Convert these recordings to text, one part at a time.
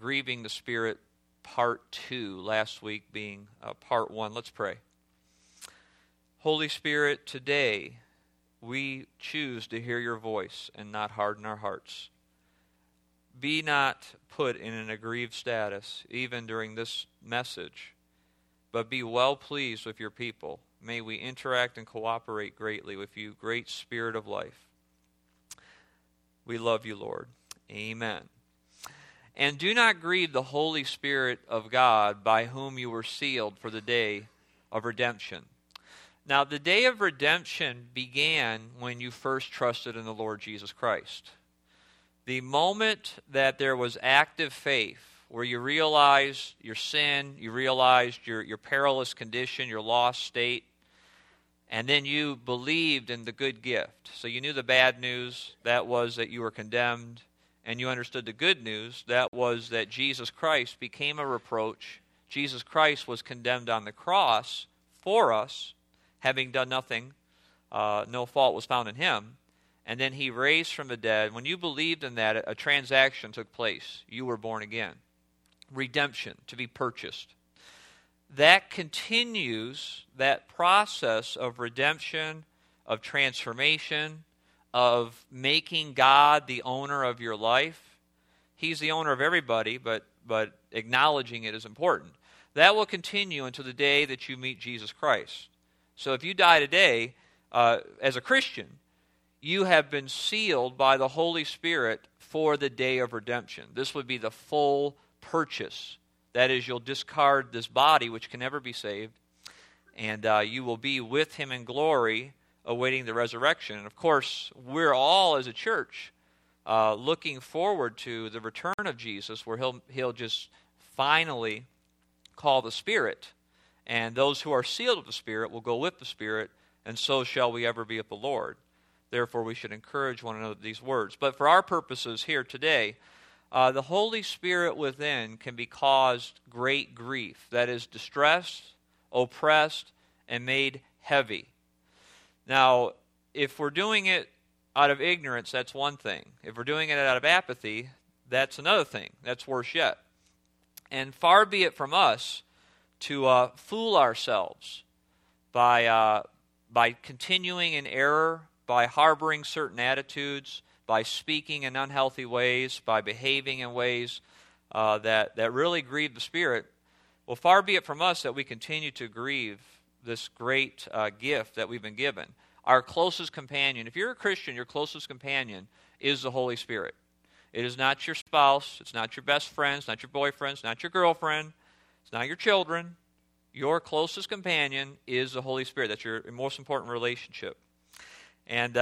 Grieving the Spirit Part 2, last week being Part 1. Let's pray. Holy Spirit, today we choose to hear your voice and not harden our hearts. Be not put in an aggrieved status, even during this message, but be well pleased with your people. May we interact and cooperate greatly with you, great Spirit of life. We love you, Lord. Amen. And do not grieve the Holy Spirit of God, by whom you were sealed for the day of redemption. Now, the day of redemption began when you first trusted in the Lord Jesus Christ. The moment that there was active faith, where you realized your sin, you realized your perilous condition, your lost state, and then you believed in the good gift. So you knew the bad news, that was that you were condemned, and you understood the good news, that was that Jesus Christ became a reproach. Jesus Christ was condemned on the cross for us, having done nothing, no fault was found in him. And then he raised from the dead. When you believed in that, a transaction took place. You were born again. Redemption, to be purchased. That continues, that process of redemption, of transformation, of making God the owner of your life. He's the owner of everybody, but acknowledging it is important. That will continue until the day that you meet Jesus Christ. So if you die today, as a Christian, you have been sealed by the Holy Spirit for the day of redemption. This would be the full purchase. That is, you'll discard this body, which can never be saved, and you will be with him in glory, awaiting the resurrection. And of course, we're all, as a church, looking forward to the return of Jesus, where he'll just finally call the Spirit, and those who are sealed with the Spirit will go with the Spirit, and so shall we ever be with the Lord. Therefore, we should encourage one another with these words. But for our purposes here today, the Holy Spirit within can be caused great grief. That is, distressed, oppressed, and made heavy. Now, if we're doing it out of ignorance, that's one thing. If we're doing it out of apathy, that's another thing. That's worse yet. And far be it from us to fool ourselves by continuing in error, by harboring certain attitudes, by speaking in unhealthy ways, by behaving in ways that really grieve the Spirit. Well, far be it from us that we continue to grieve this great gift that we've been given. Our closest companion, if you're a Christian, your closest companion is the Holy Spirit. It is not your spouse, it's not your best friend, it's not your boyfriend, it's not your girlfriend, it's not your children. Your closest companion is the Holy Spirit. That's your most important relationship. And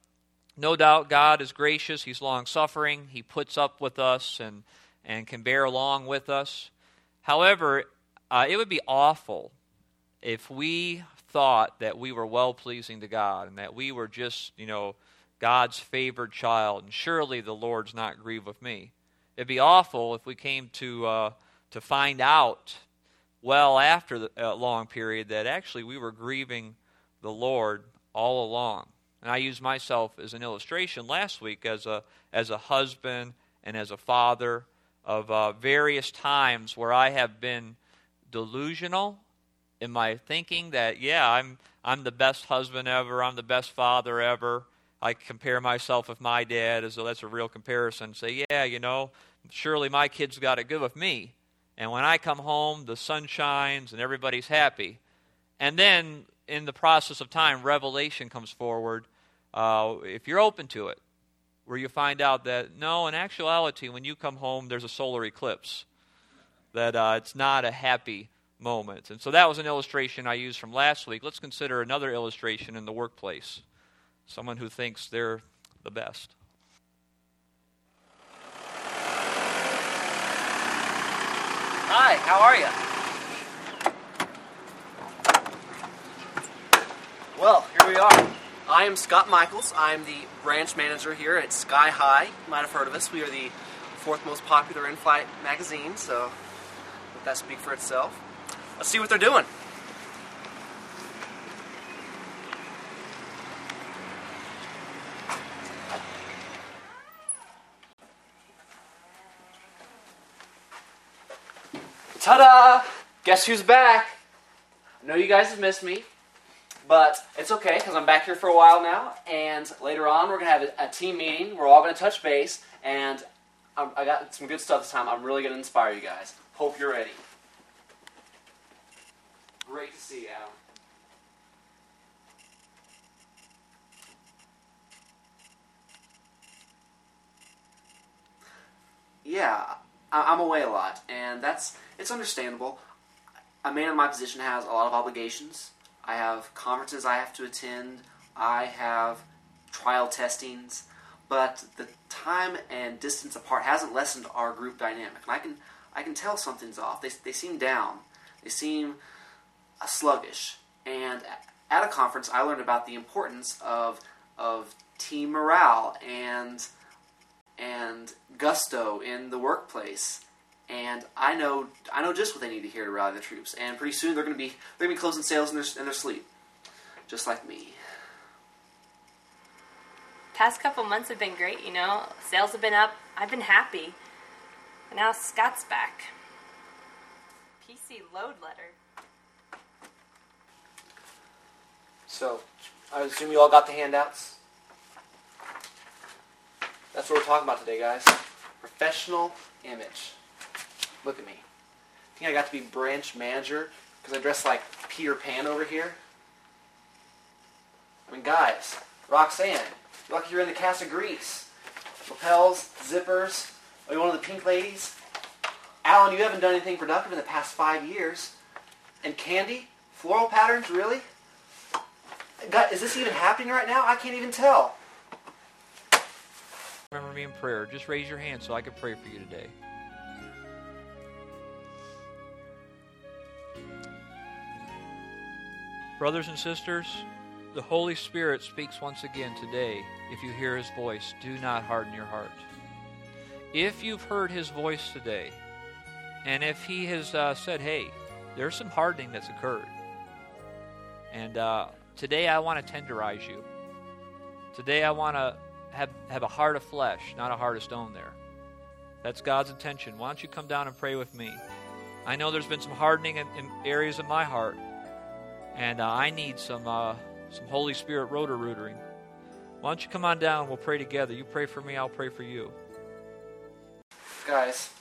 no doubt God is gracious, he's long-suffering, he puts up with us and can bear along with us. However, it would be awful if we thought that we were well-pleasing to God and that we were just, God's favored child, and surely the Lord's not grieved with me. It'd be awful if we came to find out well after a long period that actually we were grieving the Lord all along. And I used myself as an illustration last week as a husband and as a father of various times where I have been delusional in my thinking that, I'm the best husband ever, I'm the best father ever. I compare myself with my dad as though that's a real comparison. Say, surely my kids got it good with me. And when I come home, the sun shines and everybody's happy. And then in the process of time, revelation comes forward, if you're open to it, where you find out that, no, in actuality, when you come home, there's a solar eclipse. That it's not a happy moment. And so that was an illustration I used from last week. Let's consider another illustration in the workplace. Someone who thinks they're the best. Hi, how are you? Well, here we are. I am Scott Michaels. I'm the branch manager here at Sky High. You might have heard of us. We are the fourth most popular in-flight magazine, so let that speak for itself. Let's see what they're doing. Ta-da! Guess who's back? I know you guys have missed me, but it's okay because I'm back here for a while now, and later on we're going to have a team meeting. We're all going to touch base, and I got some good stuff this time. I'm really going to inspire you guys. Hope you're ready. Great to see you, Adam. Yeah, I'm away a lot, and it's understandable. A man in my position has a lot of obligations. I have conferences I have to attend. I have trial testings, but the time and distance apart hasn't lessened our group dynamic. And I can tell something's off. They seem down. They seem sluggish. And at a conference, I learned about the importance of team morale and gusto in the workplace. And I know just what they need to hear to rally the troops. And pretty soon they're going to be closing sales in their sleep, just like me. Past couple months have been great, Sales have been up. I've been happy. And now Scott's back. PC load letter. So, I assume you all got the handouts? That's what we're talking about today, guys. Professional image. Look at me. Think I got to be branch manager because I dress like Peter Pan over here? I mean, guys, Roxanne, you're lucky you're in the cast of Grease. Lapels, zippers, are you one of the pink ladies? Alan, you haven't done anything productive in the past 5 years. And Candy, floral patterns, really? God, is this even happening right now? I can't even tell. Remember me in prayer. Just raise your hand so I can pray for you today. Brothers and sisters, the Holy Spirit speaks once again today. If you hear His voice, do not harden your heart. If you've heard His voice today, and if He has said, hey, there's some hardening that's occurred, and today I want to tenderize you. Today I want to have a heart of flesh, not a heart of stone there. That's God's intention. Why don't you come down and pray with me? I know there's been some hardening in areas of my heart, and I need some Holy Spirit rotor-rootering. Why don't you come on down, we'll pray together. You pray for me, I'll pray for you. Guys,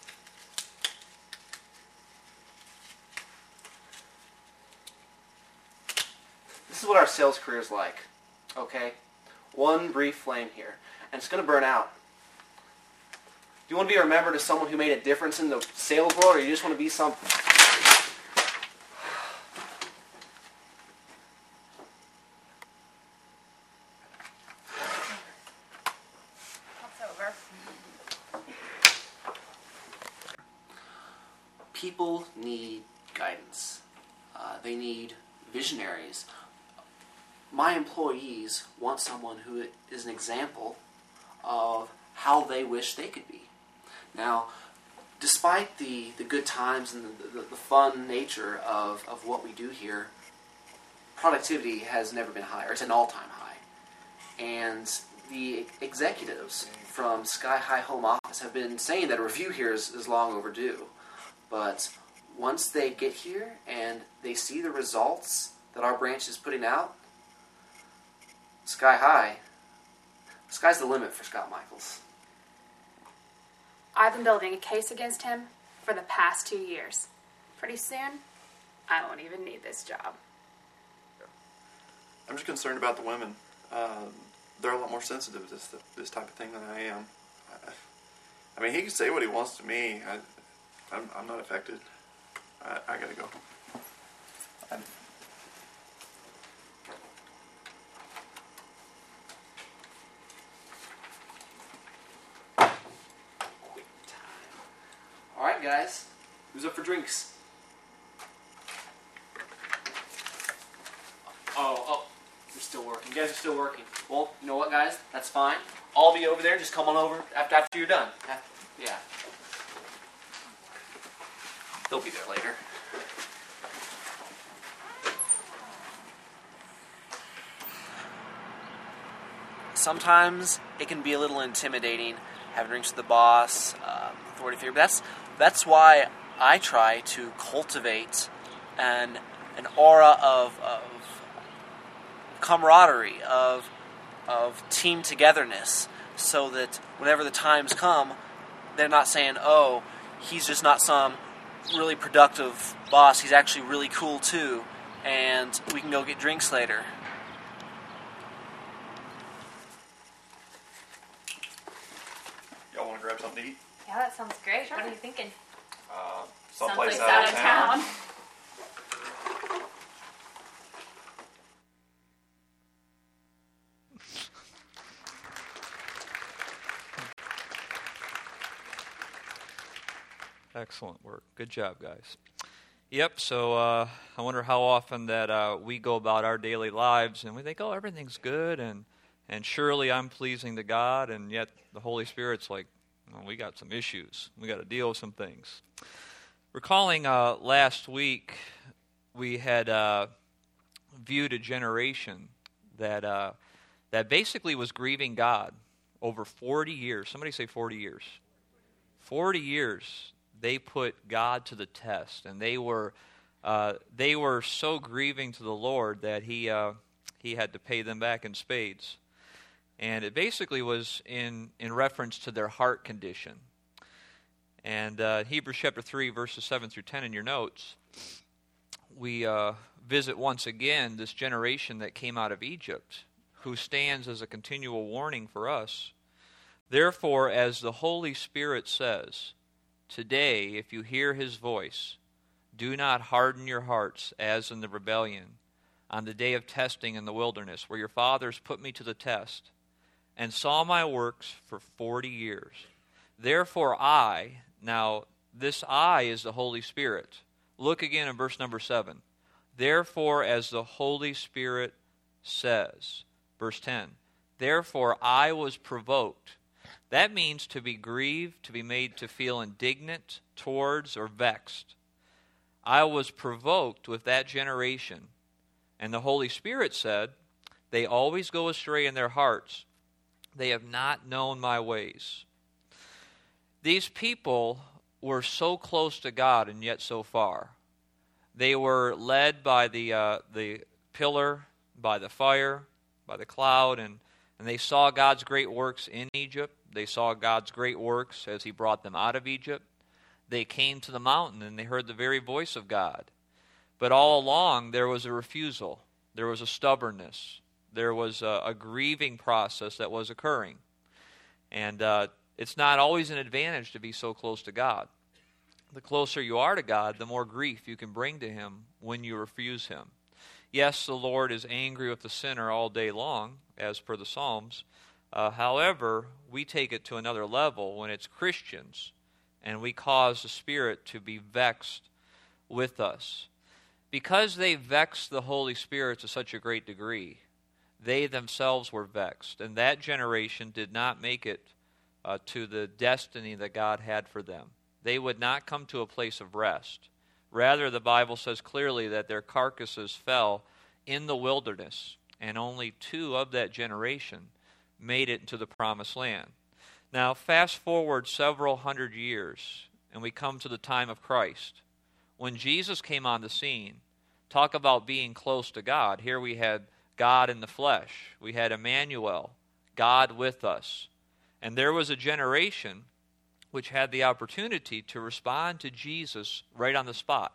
this is what our sales career is like, okay? One brief flame here, and it's going to burn out. Do you want to be remembered as someone who made a difference in the sales world, or you just want to be some... People need guidance. They need visionaries. My employees want someone who is an example of how they wish they could be. Now, despite the good times and the fun nature of what we do here, productivity has never been higher. It's an all-time high. And the executives from Sky High Home Office have been saying that a review here is long overdue. But once they get here and they see the results that our branch is putting out, sky's the limit for Scott Michaels. I've been building a case against him for the past 2 years. Pretty soon, I won't even need this job. I'm just concerned about the women. They're a lot more sensitive to this type of thing than I am. I mean, he can say what he wants to me. I'm not affected. I gotta go. Quick time. All right, guys. Who's up for drinks? Oh, you're still working. You guys are still working. Well, you know what, guys? That's fine. I'll be over there. Just come on over after you're done. Yeah. They'll be there later. Sometimes it can be a little intimidating having drinks with the boss, authority figure. But that's why I try to cultivate an aura of camaraderie, of team togetherness, so that whenever the times come, they're not saying, oh, he's just not some really productive boss, he's actually really cool too, and we can go get drinks later. Y'all want to grab something to eat? Yeah, that sounds great. What are you thinking? Someplace out of town. Excellent work. Good job, guys. Yep, so I wonder how often that we go about our daily lives and we think, oh, everything's good and surely I'm pleasing to God, and yet the Holy Spirit's like, well, we got some issues. We got to deal with some things. Recalling last week, we had viewed a generation that basically was grieving God over 40 years. Somebody say 40 years. 40 years. They put God to the test, and they were so grieving to the Lord that He had to pay them back in spades, and it basically was in reference to their heart condition. And Hebrews chapter 3, verses 7 through 10 in your notes, we visit once again this generation that came out of Egypt, who stands as a continual warning for us. Therefore, as the Holy Spirit says, today, if you hear His voice, do not harden your hearts as in the rebellion on the day of testing in the wilderness, where your fathers put me to the test and saw my works for 40 years. Therefore I, now this I is the Holy Spirit. Look again in verse number 7. Therefore, as the Holy Spirit says, verse 10, therefore I was provoked. That means to be grieved, to be made to feel indignant towards or vexed. I was provoked with that generation. And the Holy Spirit said, they always go astray in their hearts. They have not known my ways. These people were so close to God and yet so far. They were led by the pillar, by the fire, by the cloud, and they saw God's great works in Egypt. They saw God's great works as He brought them out of Egypt. They came to the mountain and they heard the very voice of God. But all along there was a refusal. There was a stubbornness. There was a grieving process that was occurring. And it's not always an advantage to be so close to God. The closer you are to God, the more grief you can bring to Him when you refuse Him. Yes, the Lord is angry with the sinner all day long, as per the Psalms. However, we take it to another level when it's Christians and we cause the Spirit to be vexed with us. Because they vexed the Holy Spirit to such a great degree, they themselves were vexed, and that generation did not make it to the destiny that God had for them. They would not come to a place of rest. Rather, the Bible says clearly that their carcasses fell in the wilderness, and only 2 of that generation made it into the promised land. Now, fast forward several hundred years, and we come to the time of Christ. When Jesus came on the scene, talk about being close to God. Here we had God in the flesh. We had Emmanuel, God with us. And there was a generation which had the opportunity to respond to Jesus right on the spot.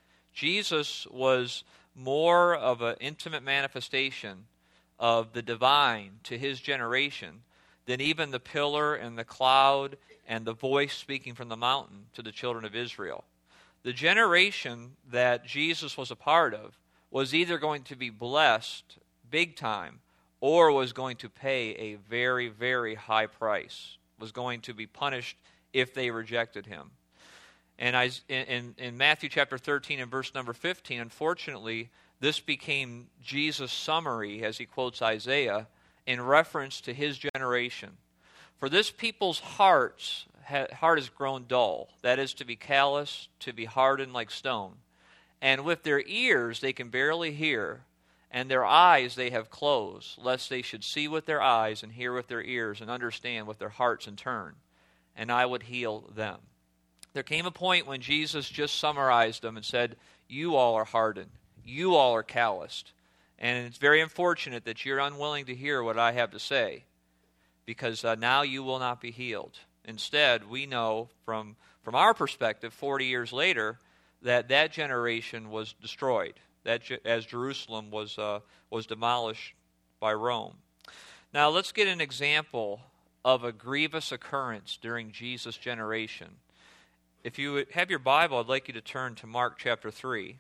Jesus was more of an intimate manifestation of the divine to his generation than even the pillar and the cloud and the voice speaking from the mountain to the children of Israel. The generation that Jesus was a part of was either going to be blessed big time or was going to pay a very, very high price, was going to be punished if they rejected him. And in Matthew chapter 13 and verse number 15, unfortunately, this became Jesus' summary as he quotes Isaiah in reference to his generation. For this people's heart has grown dull, that is, to be callous, to be hardened like stone. And with their ears they can barely hear, and their eyes they have closed, lest they should see with their eyes and hear with their ears and understand with their hearts and turn, and I would heal them. There came a point when Jesus just summarized them and said, you all are hardened. You all are calloused. And it's very unfortunate that you're unwilling to hear what I have to say, because now you will not be healed. Instead, we know from our perspective, 40 years later, that generation was destroyed, as Jerusalem was demolished by Rome. Now let's get an example of a grievous occurrence during Jesus' generation. If you have your Bible, I'd like you to turn to Mark chapter 3.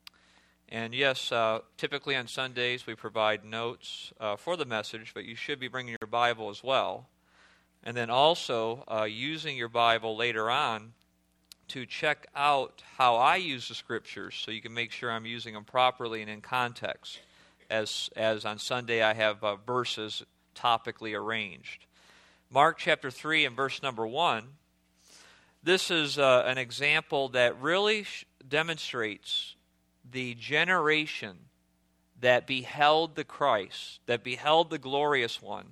And yes, typically on Sundays we provide notes for the message, but you should be bringing your Bible as well. And then also using your Bible later on to check out how I use the Scriptures, so you can make sure I'm using them properly and in context. As on Sunday I have verses topically arranged. Mark chapter 3 and verse number 1. This is an example that really demonstrates the generation that beheld the Christ, that beheld the glorious one,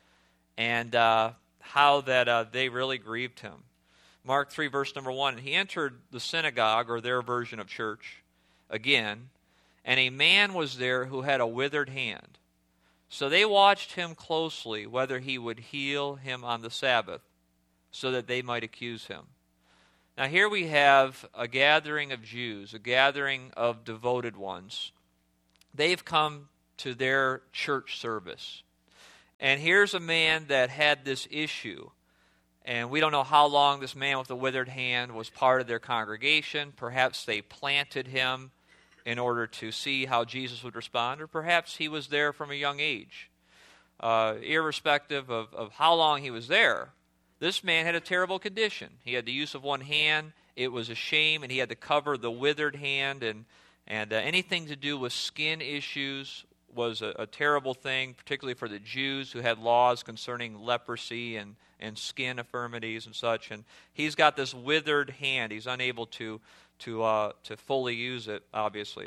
and how that they really grieved him. Mark 3, verse number 1, he entered the synagogue, or their version of church, again, and a man was there who had a withered hand. So they watched him closely, whether he would heal him on the Sabbath, so that they might accuse him. Now here we have a gathering of Jews, a gathering of devoted ones. They've come to their church service. And here's a man that had this issue. And we don't know how long this man with the withered hand was part of their congregation. Perhaps they planted him in order to see how Jesus would respond, or perhaps he was there from a young age. Irrespective of how long he was there, this man had a terrible condition. He had the use of one hand. It was a shame, and he had to cover the withered hand, and anything to do with skin issues was a terrible thing, particularly for the Jews who had laws concerning leprosy and skin infirmities and such. And he's got this withered hand. He's unable to fully use it, obviously.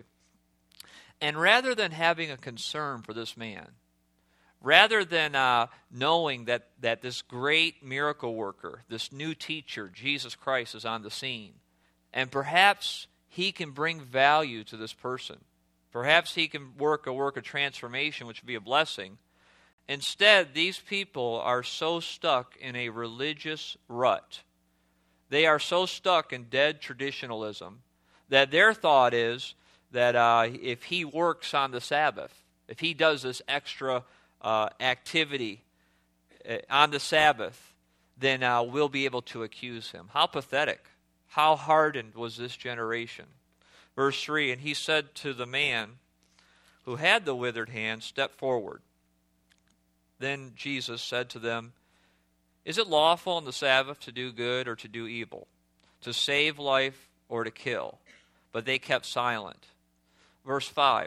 And rather than having a concern for this man, rather than knowing that this great miracle worker, this new teacher, Jesus Christ, is on the scene, and perhaps he can bring value to this person, perhaps he can work a work of transformation, which would be a blessing. Instead, these people are so stuck in a religious rut. They are so stuck in dead traditionalism that their thought is that if he works on the Sabbath, if he does this extra activity on the Sabbath, then we'll be able to accuse him. How pathetic. How hardened was this generation. Verse 3, and he said to the man who had the withered hand, step forward. Then Jesus said to them, is it lawful on the Sabbath to do good or to do evil, to save life or to kill? But they kept silent. Verse 5,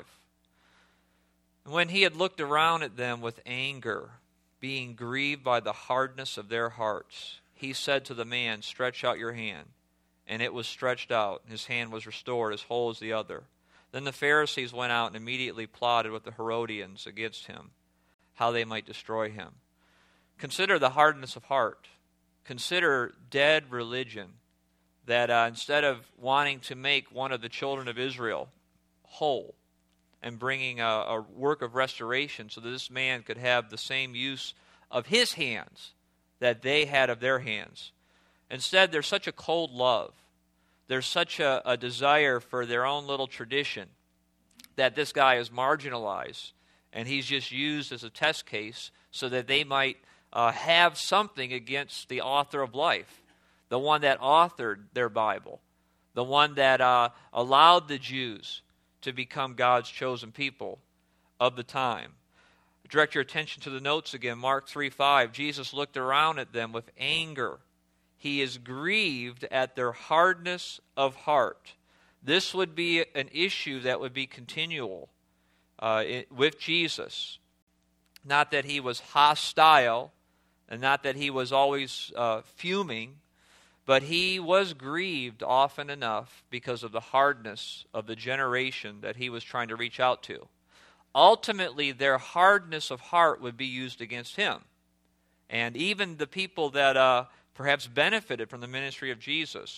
when he had looked around at them with anger, being grieved by the hardness of their hearts, he said to the man, stretch out your hand. And it was stretched out, and his hand was restored as whole as the other. Then the Pharisees went out and immediately plotted with the Herodians against him, how they might destroy him. Consider the hardness of heart. Consider dead religion, that instead of wanting to make one of the children of Israel whole and bringing a work of restoration so that this man could have the same use of his hands that they had of their hands, instead there's such a cold love. There's such a desire for their own little tradition that this guy is marginalized, and he's just used as a test case so that they might have something against the author of life, the one that authored their Bible, the one that allowed the Jews to become God's chosen people of the time. Direct your attention to the notes again. Mark 3:5. Jesus looked around at them with anger. He is grieved at their hardness of heart. This would be an issue that would be continual with Jesus. Not that he was hostile, and not that he was always fuming, but he was grieved often enough because of the hardness of the generation that he was trying to reach out to. Ultimately, their hardness of heart would be used against him. And even the people that perhaps benefited from the ministry of Jesus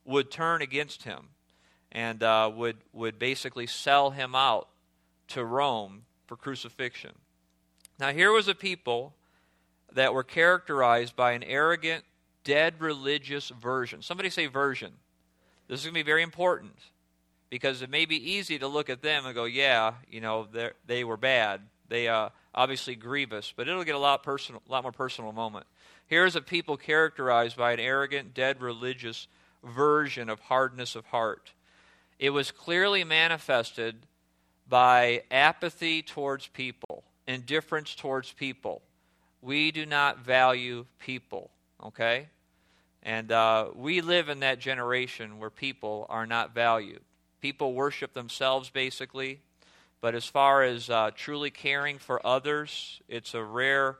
would turn against him and would basically sell him out to Rome for crucifixion. Now here was a people that were characterized by an arrogant, dead religious version. Somebody say version. This is going to be very important because it may be easy to look at them and go, yeah, they were bad. They obviously grievous, but it'll get a lot more personal moment. Here's a people characterized by an arrogant, dead religious version of hardness of heart. It was clearly manifested by apathy towards people, indifference towards people. We do not value people, okay? And we live in that generation where people are not valued. People worship themselves, basically. But as far as truly caring for others, it's a rare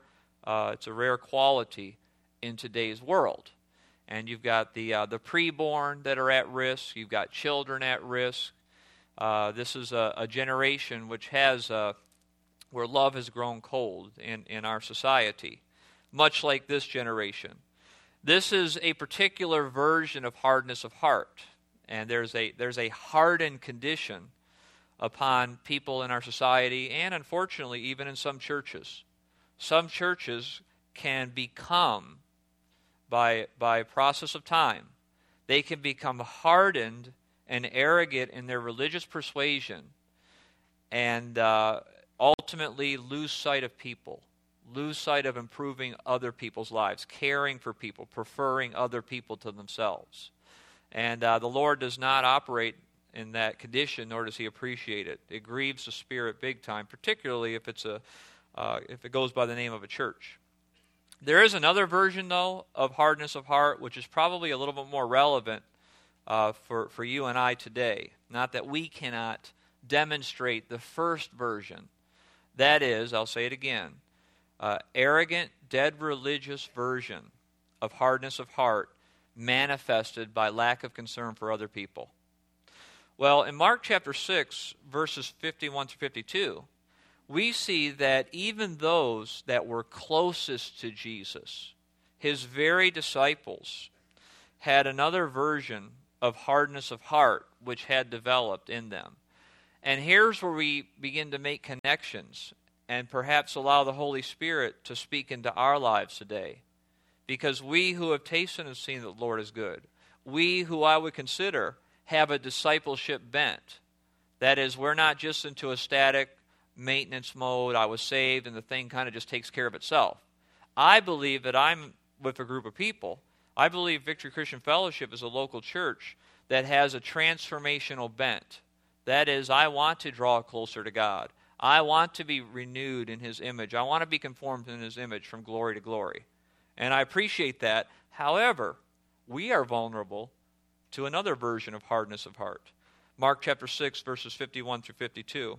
quality in today's world. And you've got the preborn that are at risk. You've got children at risk. This is a generation which has where love has grown cold in our society, much like this generation. This is a particular version of hardness of heart, and there's a hardened condition upon people in our society, and unfortunately even in some churches. Some churches can become, by a process of time, they can become hardened and arrogant in their religious persuasion and ultimately lose sight of people, lose sight of improving other people's lives, caring for people, preferring other people to themselves. And the Lord does not operate in that condition, nor does He appreciate it. It grieves the Spirit big time, particularly if it goes by the name of a church. There is another version, though, of hardness of heart, which is probably a little bit more relevant for you and I today. Not that we cannot demonstrate the first version. That is, I'll say it again, arrogant, dead religious version of hardness of heart manifested by lack of concern for other people. Well, in Mark chapter 6, verses 51 through 52, we see that even those that were closest to Jesus, His very disciples, had another version of hardness of heart which had developed in them. And here's where we begin to make connections and perhaps allow the Holy Spirit to speak into our lives today. Because we who have tasted and seen that the Lord is good, we who I would consider have a discipleship bent. That is, we're not just into a static maintenance mode, I was saved and the thing kind of just takes care of itself. I believe that I'm with a group of people. I believe Victory Christian Fellowship is a local church that has a transformational bent. That is, I want to draw closer to God. I want to be renewed in His image. I want to be conformed in His image from glory to glory. And I appreciate that. However, we are vulnerable to another version of hardness of heart. Mark chapter 6, verses 51 through 52.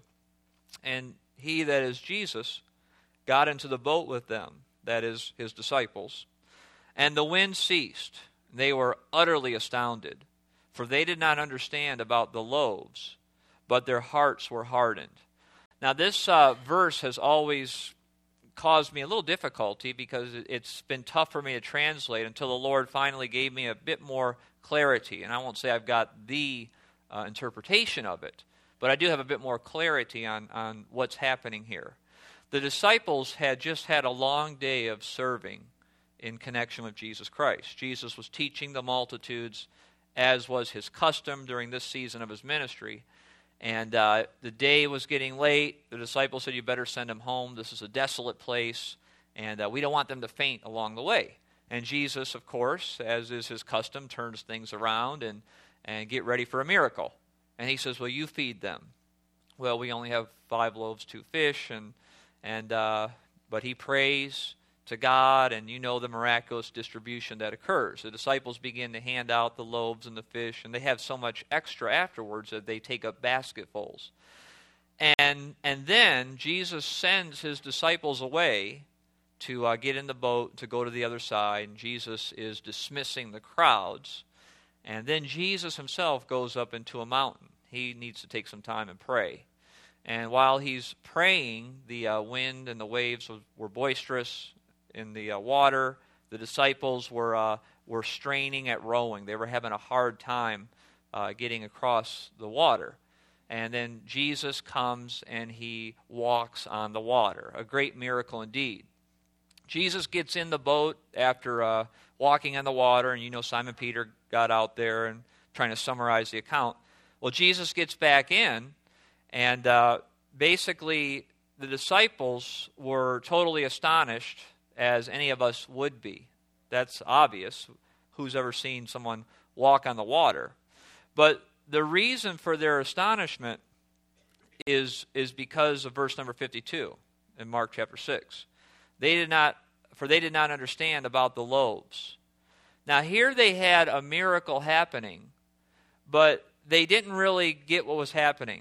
And He, that is Jesus, got into the boat with them, that is, His disciples. And the wind ceased. They were utterly astounded, for they did not understand about the loaves, but their hearts were hardened. Now this verse has always caused me a little difficulty because it's been tough for me to translate until the Lord finally gave me a bit more clarity. And I won't say I've got the interpretation of it, but I do have a bit more clarity on what's happening here. The disciples had just had a long day of serving in connection with Jesus Christ. Jesus was teaching the multitudes, as was His custom during this season of His ministry. And the day was getting late. The disciples said, you better send them home. This is a desolate place, and we don't want them to faint along the way. And Jesus, of course, as is His custom, turns things around and get ready for a miracle. And He says, well, you feed them. Well, we only have 5 loaves, 2 fish, but He prays to God, and you know the miraculous distribution that occurs. The disciples begin to hand out the loaves and the fish, and they have so much extra afterwards that they take up basketfuls. And then Jesus sends His disciples away to get in the boat to go to the other side, and Jesus is dismissing the crowds. And then Jesus Himself goes up into a mountain. He needs to take some time and pray. And while He's praying, the wind and the waves were boisterous in the water. The disciples were were straining at rowing. They were having a hard time getting across the water. And then Jesus comes and he walks on the water. A great miracle indeed. Jesus gets in the boat after walking on the water, and you know Simon Peter got out there and trying to summarize the account. Well, Jesus gets back in, and basically the disciples were totally astonished, as any of us would be. That's obvious. Who's ever seen someone walk on the water? But the reason for their astonishment is because of verse number 52 in Mark chapter 6. They did not understand about the loaves. Now here they had a miracle happening, but they didn't really get what was happening.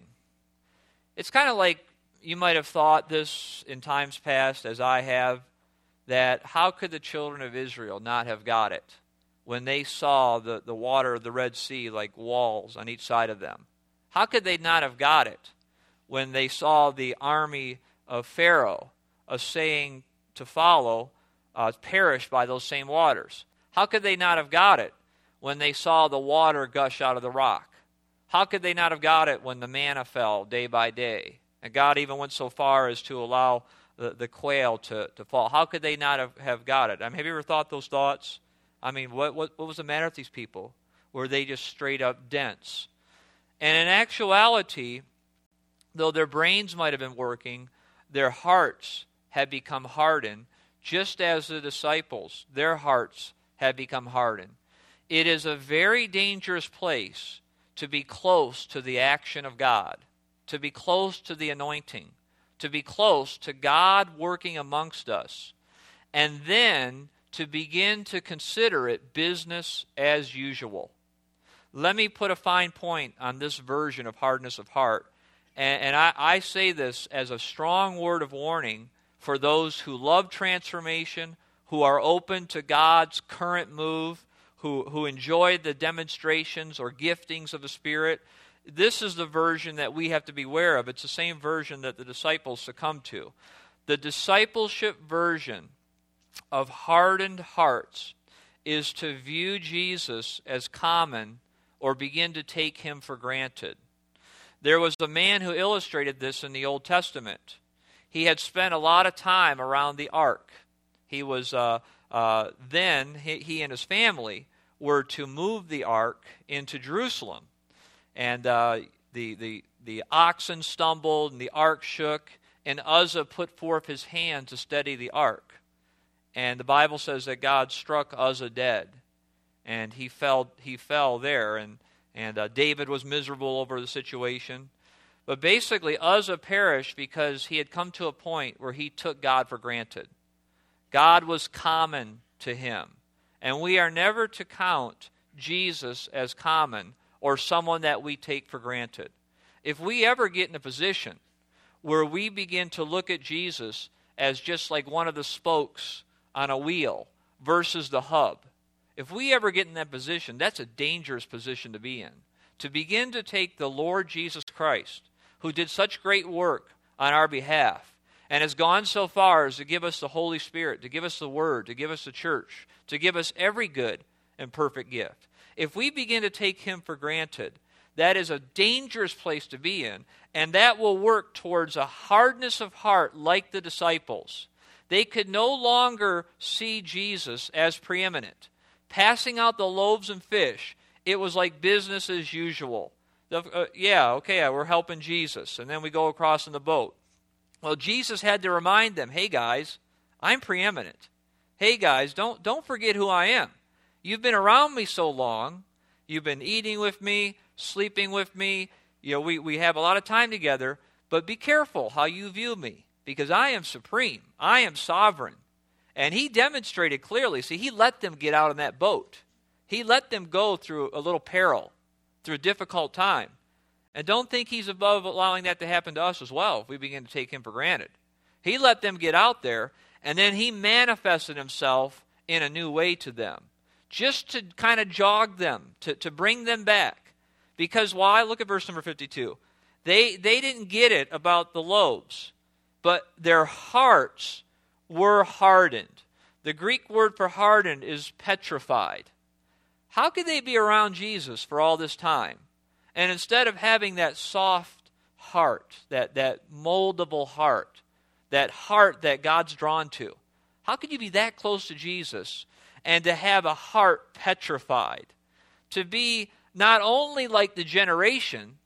It's kind of like you might have thought this in times past, as I have, that how could the children of Israel not have got it when they saw the water of the Red Sea like walls on each side of them? How could they not have got it when they saw the army of Pharaoh saying to follow perish by those same waters? How could they not have got it when they saw the water gush out of the rock? How could they not have got it when the manna fell day by day? And God even went so far as to allow the quail to fall. How could they not have got it? I mean, have you ever thought those thoughts? I mean, what was the matter with these people? Were they just straight up dense? And in actuality, though their brains might have been working, their hearts had become hardened, just as the disciples, their hearts had become hardened. It is a very dangerous place to be close to the action of God, to be close to the anointing, to be close to God working amongst us, and then to begin to consider it business as usual. Let me put a fine point on this version of hardness of heart, and I say this as a strong word of warning for those who love transformation, who are open to God's current move, who enjoy the demonstrations or giftings of the Spirit. This is the version that we have to be aware of. It's the same version that the disciples succumbed to. The discipleship version of hardened hearts is to view Jesus as common or begin to take him for granted. There was a man who illustrated this in the Old Testament. He had spent a lot of time around the ark. He was then he and his family were to move the ark into Jerusalem, and the oxen stumbled and the ark shook, and Uzzah put forth his hand to steady the ark, and the Bible says that God struck Uzzah dead, and he fell there, and David was miserable over the situation. But basically, Uzzah perished because he had come to a point where he took God for granted. God was common to him. And we are never to count Jesus as common or someone that we take for granted. If we ever get in a position where we begin to look at Jesus as just like one of the spokes on a wheel versus the hub, if we ever get in that position, that's a dangerous position to be in. To begin to take the Lord Jesus Christ, who did such great work on our behalf, and has gone so far as to give us the Holy Spirit, to give us the Word, to give us the church, to give us every good and perfect gift. If we begin to take him for granted, that is a dangerous place to be in, and that will work towards a hardness of heart like the disciples. They could no longer see Jesus as preeminent. Passing out the loaves and fish, it was like business as usual. We're helping Jesus, and then we go across in the boat. Well, Jesus had to remind them, hey guys, I'm preeminent. Hey guys, don't forget who I am. You've been around me so long. You've been eating with me, sleeping with me. We have a lot of time together, but be careful how you view me, because I am supreme. I am sovereign. And he demonstrated clearly. See, he let them get out in that boat. He let them go through a little peril, through a difficult time. And don't think he's above allowing that to happen to us as well if we begin to take him for granted. He let them get out there, and then he manifested himself in a new way to them, just to kind of jog them, to bring them back. Because why? Look at verse number 52. They didn't get it about the loaves, but their hearts were hardened. The Greek word for hardened is petrified. How could they be around Jesus for all this time? And instead of having that soft heart, that moldable heart that God's drawn to, how could you be that close to Jesus and to have a heart petrified? To be not only like the generation,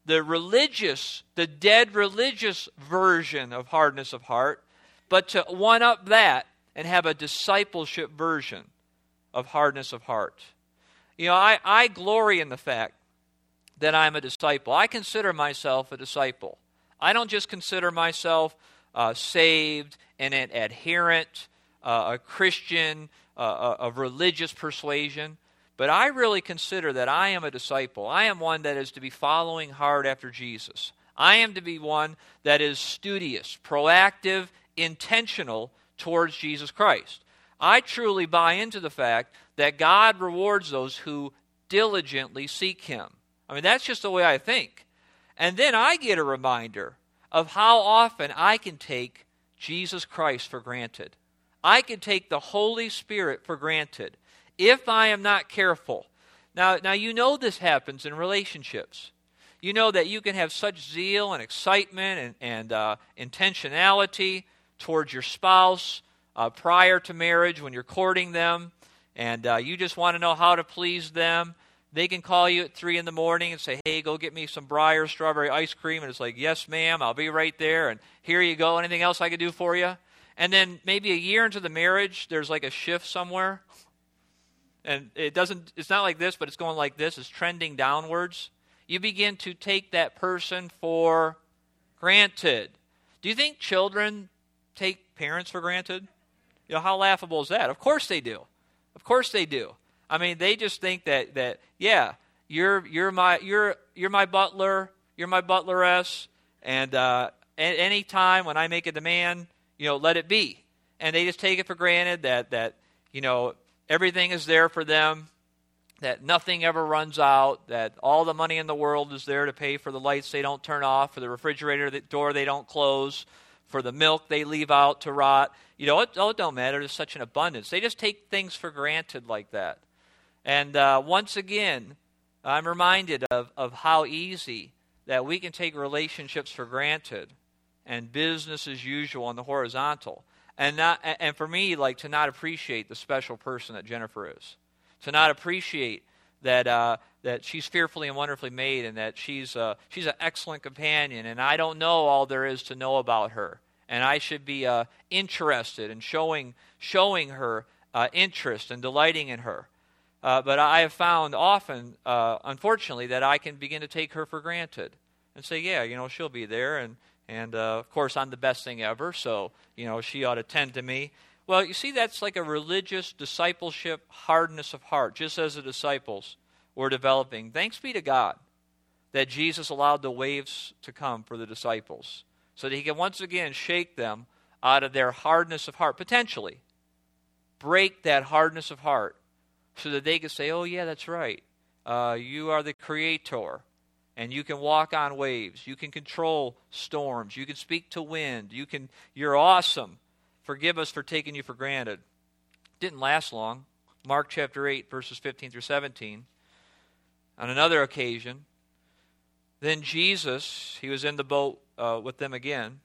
the dead religious version of hardness of heart, but to one-up that and have a discipleship version of hardness of heart. You know, I glory in the fact that I'm a disciple. I consider myself a disciple. I don't just consider myself saved and an adherent, a Christian, of religious persuasion, but I really consider that I am a disciple. I am one that is to be following hard after Jesus. I am to be one that is studious, proactive, intentional towards Jesus Christ. I truly buy into the fact that God rewards those who diligently seek Him. I mean, that's just the way I think. And then I get a reminder of how often I can take Jesus Christ for granted. I can take the Holy Spirit for granted if I am not careful. Now you know this happens in relationships. You know that you can have such zeal and excitement and intentionality towards your spouse prior to marriage when you're courting them, and you just want to know how to please them. They can call you at 3 in the morning and say, hey, go get me some Breyers strawberry ice cream. And it's like, yes, ma'am, I'll be right there. And here you go. Anything else I can do for you? And then maybe a year into the marriage, there's like a shift somewhere. And it's not like this, but it's going like this. It's trending downwards. You begin to take that person for granted. Do you think children take parents for granted? You know, how laughable is that? Of course they do. Of course they do. I mean, they just think that yeah, you're my butler, you're my butleress, and at any time when I make a demand, you know, let it be. And they just take it for granted that you know, everything is there for them, that nothing ever runs out, that all the money in the world is there to pay for the lights they don't turn off, for the refrigerator door they don't close, for the milk they leave out to rot. You know, it don't matter. There's such an abundance. They just take things for granted like that. And once again, I'm reminded of how easy that we can take relationships for granted and business as usual on the horizontal. And for me, like, to not appreciate the special person that Jennifer is. To not appreciate that she's fearfully and wonderfully made, and that she's an excellent companion, and I don't know all there is to know about her. And I should be interested in showing her interest and delighting in her. But I have found often, unfortunately, that I can begin to take her for granted and say, yeah, you know, she'll be there, and of course I'm the best thing ever, so, you know, she ought to tend to me. Well, you see, that's like a religious discipleship hardness of heart, just as the disciples were developing. Thanks be to God that Jesus allowed the waves to come for the disciples, so that He can once again shake them out of their hardness of heart, potentially break that hardness of heart, so that they can say, oh yeah, that's right. You are the Creator, and you can walk on waves. You can control storms. You can speak to wind. You're awesome. Forgive us for taking you for granted. Didn't last long. Mark chapter 8, verses 15 through 17. On another occasion, then Jesus, He was in the boat with them again.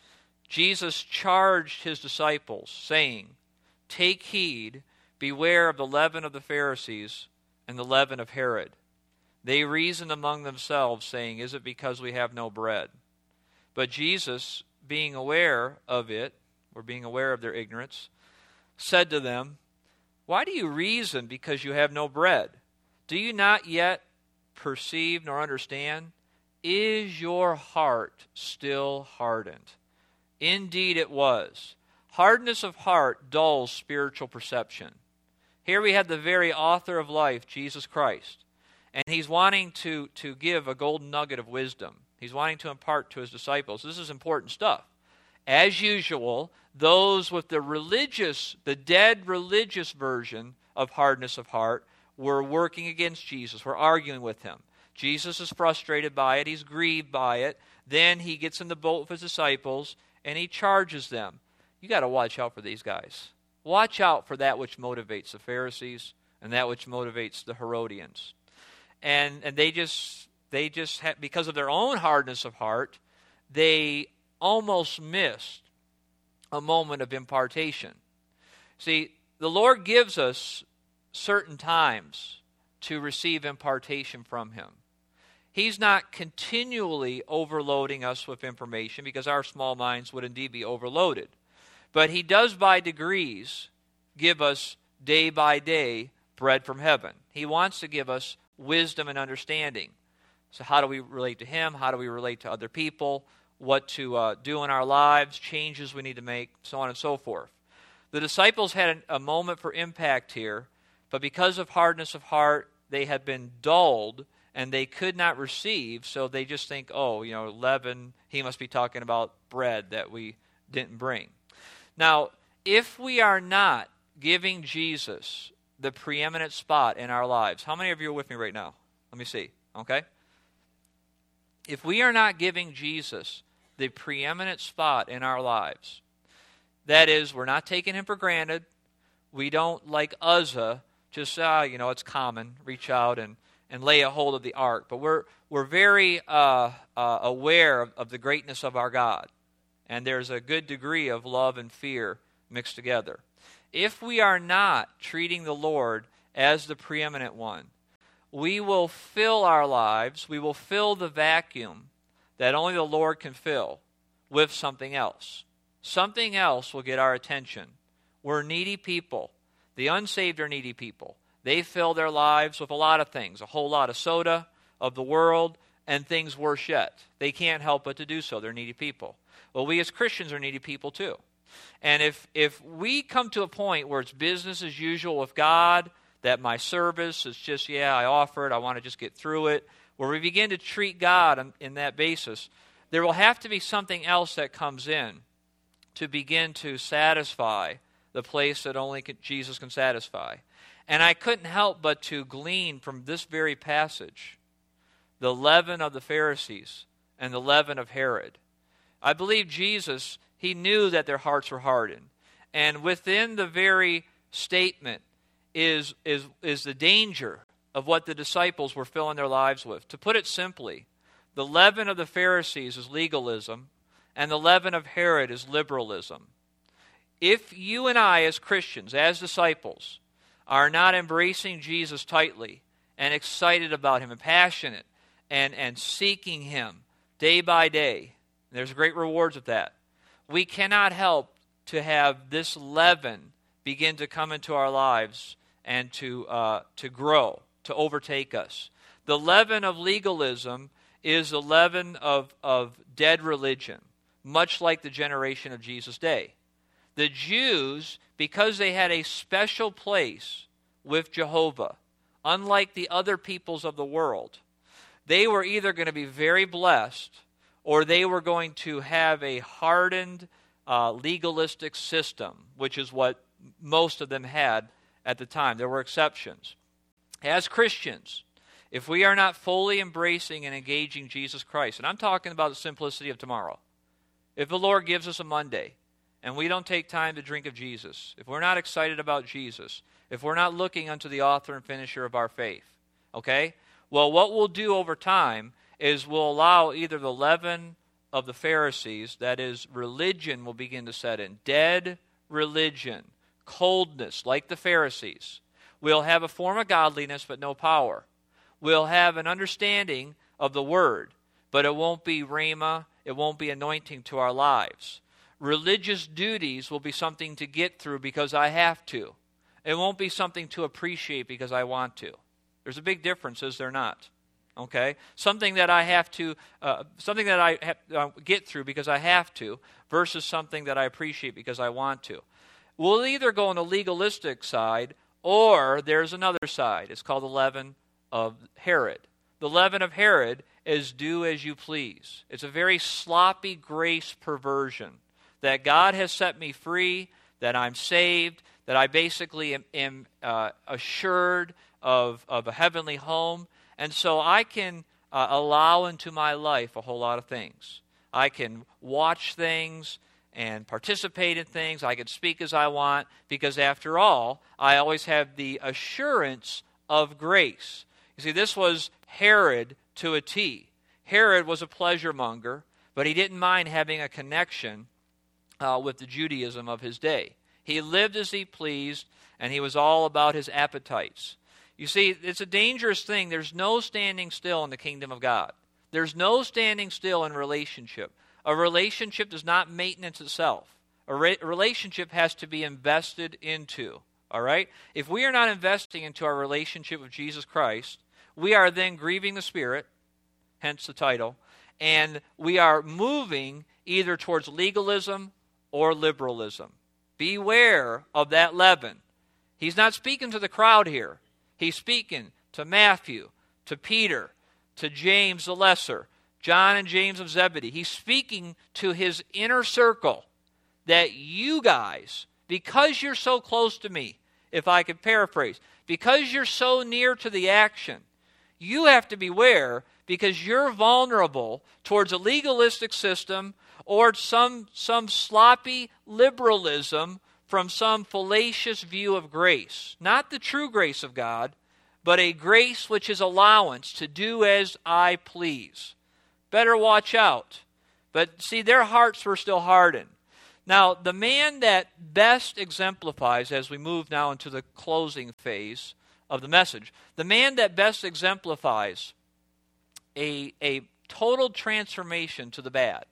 Jesus charged His disciples, saying, take heed, beware of the leaven of the Pharisees and the leaven of Herod. They reasoned among themselves, saying, is it because we have no bread? But Jesus, being aware of it, or being aware of their ignorance, said to them, why do you reason because you have no bread? Do you not yet perceive nor understand? Is your heart still hardened? Indeed it was. Hardness of heart dulls spiritual perception. Here we have the very author of life, Jesus Christ. And He's wanting to give a golden nugget of wisdom. He's wanting to impart to His disciples. This is important stuff. As usual, those with the dead religious version of hardness of heart were working against Jesus, were arguing with Him. Jesus is frustrated by it. He's grieved by it. Then He gets in the boat with His disciples, and He charges them. You got to watch out for these guys. Watch out for that which motivates the Pharisees and that which motivates the Herodians. And they just because of their own hardness of heart, they almost missed a moment of impartation. See, the Lord gives us certain times to receive impartation from Him. He's not continually overloading us with information because our small minds would indeed be overloaded. But He does by degrees give us day by day bread from heaven. He wants to give us wisdom and understanding. So how do we relate to Him? How do we relate to other people? What to do in our lives, changes we need to make, so on and so forth. The disciples had a moment for impact here, but because of hardness of heart, they had been dulled and they could not receive, so they just think, leaven, He must be talking about bread that we didn't bring. Now, if we are not giving Jesus the preeminent spot in our lives, how many of you are with me right now? Let me see, okay? If we are not giving Jesus the preeminent spot in our lives, that is, we're not taking Him for granted, we don't, like Uzzah, just, it's common, reach out and lay a hold of the ark, but we're very aware of the greatness of our God, and there's a good degree of love and fear mixed together. If we are not treating the Lord as the preeminent one, we will fill our lives, we will fill the vacuum that only the Lord can fill with something else. Something else will get our attention. We're needy people. The unsaved are needy people. They fill their lives with a lot of things, a whole lot of soda of the world, and things worse yet. They can't help but to do so. They're needy people. Well, we as Christians are needy people too. And if we come to a point where it's business as usual with God, that my service is just, I offer it, I want to just get through it, where we begin to treat God in that basis, there will have to be something else that comes in to begin to satisfy the place that only Jesus can satisfy. And I couldn't help but to glean from this very passage the leaven of the Pharisees and the leaven of Herod. I believe Jesus, He knew that their hearts were hardened. And within the very statement is the danger of what the disciples were filling their lives with. To put it simply, the leaven of the Pharisees is legalism, and the leaven of Herod is liberalism. If you and I as Christians, as disciples, are not embracing Jesus tightly and excited about Him and passionate and seeking Him day by day, there's great rewards with that, we cannot help to have this leaven begin to come into our lives and to grow, to overtake us. The leaven of legalism is the leaven of dead religion, much like the generation of Jesus' day. The Jews, because they had a special place with Jehovah, unlike the other peoples of the world, they were either going to be very blessed or they were going to have a hardened legalistic system, which is what most of them had at the time. There were exceptions. As Christians, if we are not fully embracing and engaging Jesus Christ, and I'm talking about the simplicity of tomorrow, if the Lord gives us a Monday and we don't take time to drink of Jesus, if we're not excited about Jesus, if we're not looking unto the author and finisher of our faith, okay? Well, what we'll do over time is we'll allow either the leaven of the Pharisees, that is, religion will begin to set in. Dead religion, coldness, like the Pharisees. We'll have a form of godliness, but no power. We'll have an understanding of the Word, but it won't be rhema, it won't be anointing to our lives. Religious duties will be something to get through because I have to. It won't be something to appreciate because I want to. There's a big difference, is there not? Okay? Something that I have to, get through because I have to, versus something that I appreciate because I want to. We'll either go on the legalistic side, or there's another side. It's called the leaven of Herod. The leaven of Herod is do as you please. It's a very sloppy grace perversion that God has set me free, that I'm saved, that I basically am assured of a heavenly home. And so I can allow into my life a whole lot of things. I can watch things and participate in things. I could speak as I want because, after all, I always have the assurance of grace. You see, this was Herod to a T. Herod was a pleasure monger, but he didn't mind having a connection with the Judaism of his day. He lived as he pleased, and he was all about his appetites. You see, it's a dangerous thing. There's no standing still in the kingdom of God. There's no standing still in relationship. A relationship does not maintenance itself. A relationship has to be invested into. All right? If we are not investing into our relationship with Jesus Christ, we are then grieving the Spirit, hence the title, and we are moving either towards legalism or liberalism. Beware of that leaven. He's not speaking to the crowd here. He's speaking to Matthew, to Peter, to James the Lesser, John and James of Zebedee. He's speaking to his inner circle that you guys, because you're so close to me, if I could paraphrase, because you're so near to the action, you have to beware because you're vulnerable towards a legalistic system or some sloppy liberalism from some fallacious view of grace. Not the true grace of God, but a grace which is allowance to do as I please. Better watch out. But see, their hearts were still hardened. Now, the man that best exemplifies, as we move now into the closing phase of the message, the man that best exemplifies a total transformation to the bad,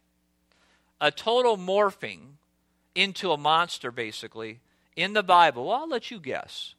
a total morphing into a monster, basically, in the Bible. Well, I'll let you guess.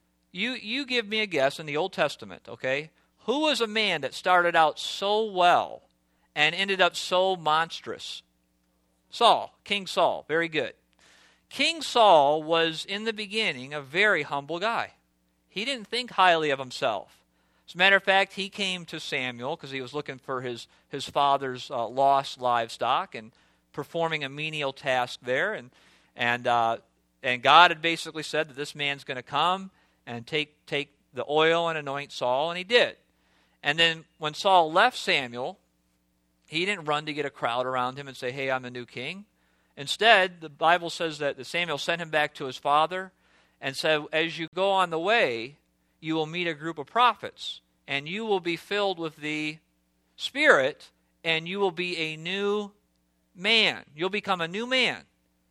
You give me a guess in the Old Testament, okay? Who was a man that started out so well and ended up so monstrous? Saul, King Saul. Very good. King Saul was, in the beginning, a very humble guy. He didn't think highly of himself. As a matter of fact, he came to Samuel because he was looking for his father's lost livestock and performing a menial task there. And God had basically said that this man's going to come and take the oil and anoint Saul, and he did. And then when Saul left Samuel, he didn't run to get a crowd around him and say, hey, I'm the new king. Instead, the Bible says that Samuel sent him back to his father and said, as you go on the way, you will meet a group of prophets, and you will be filled with the Spirit, and you will be a new man. You'll become a new man.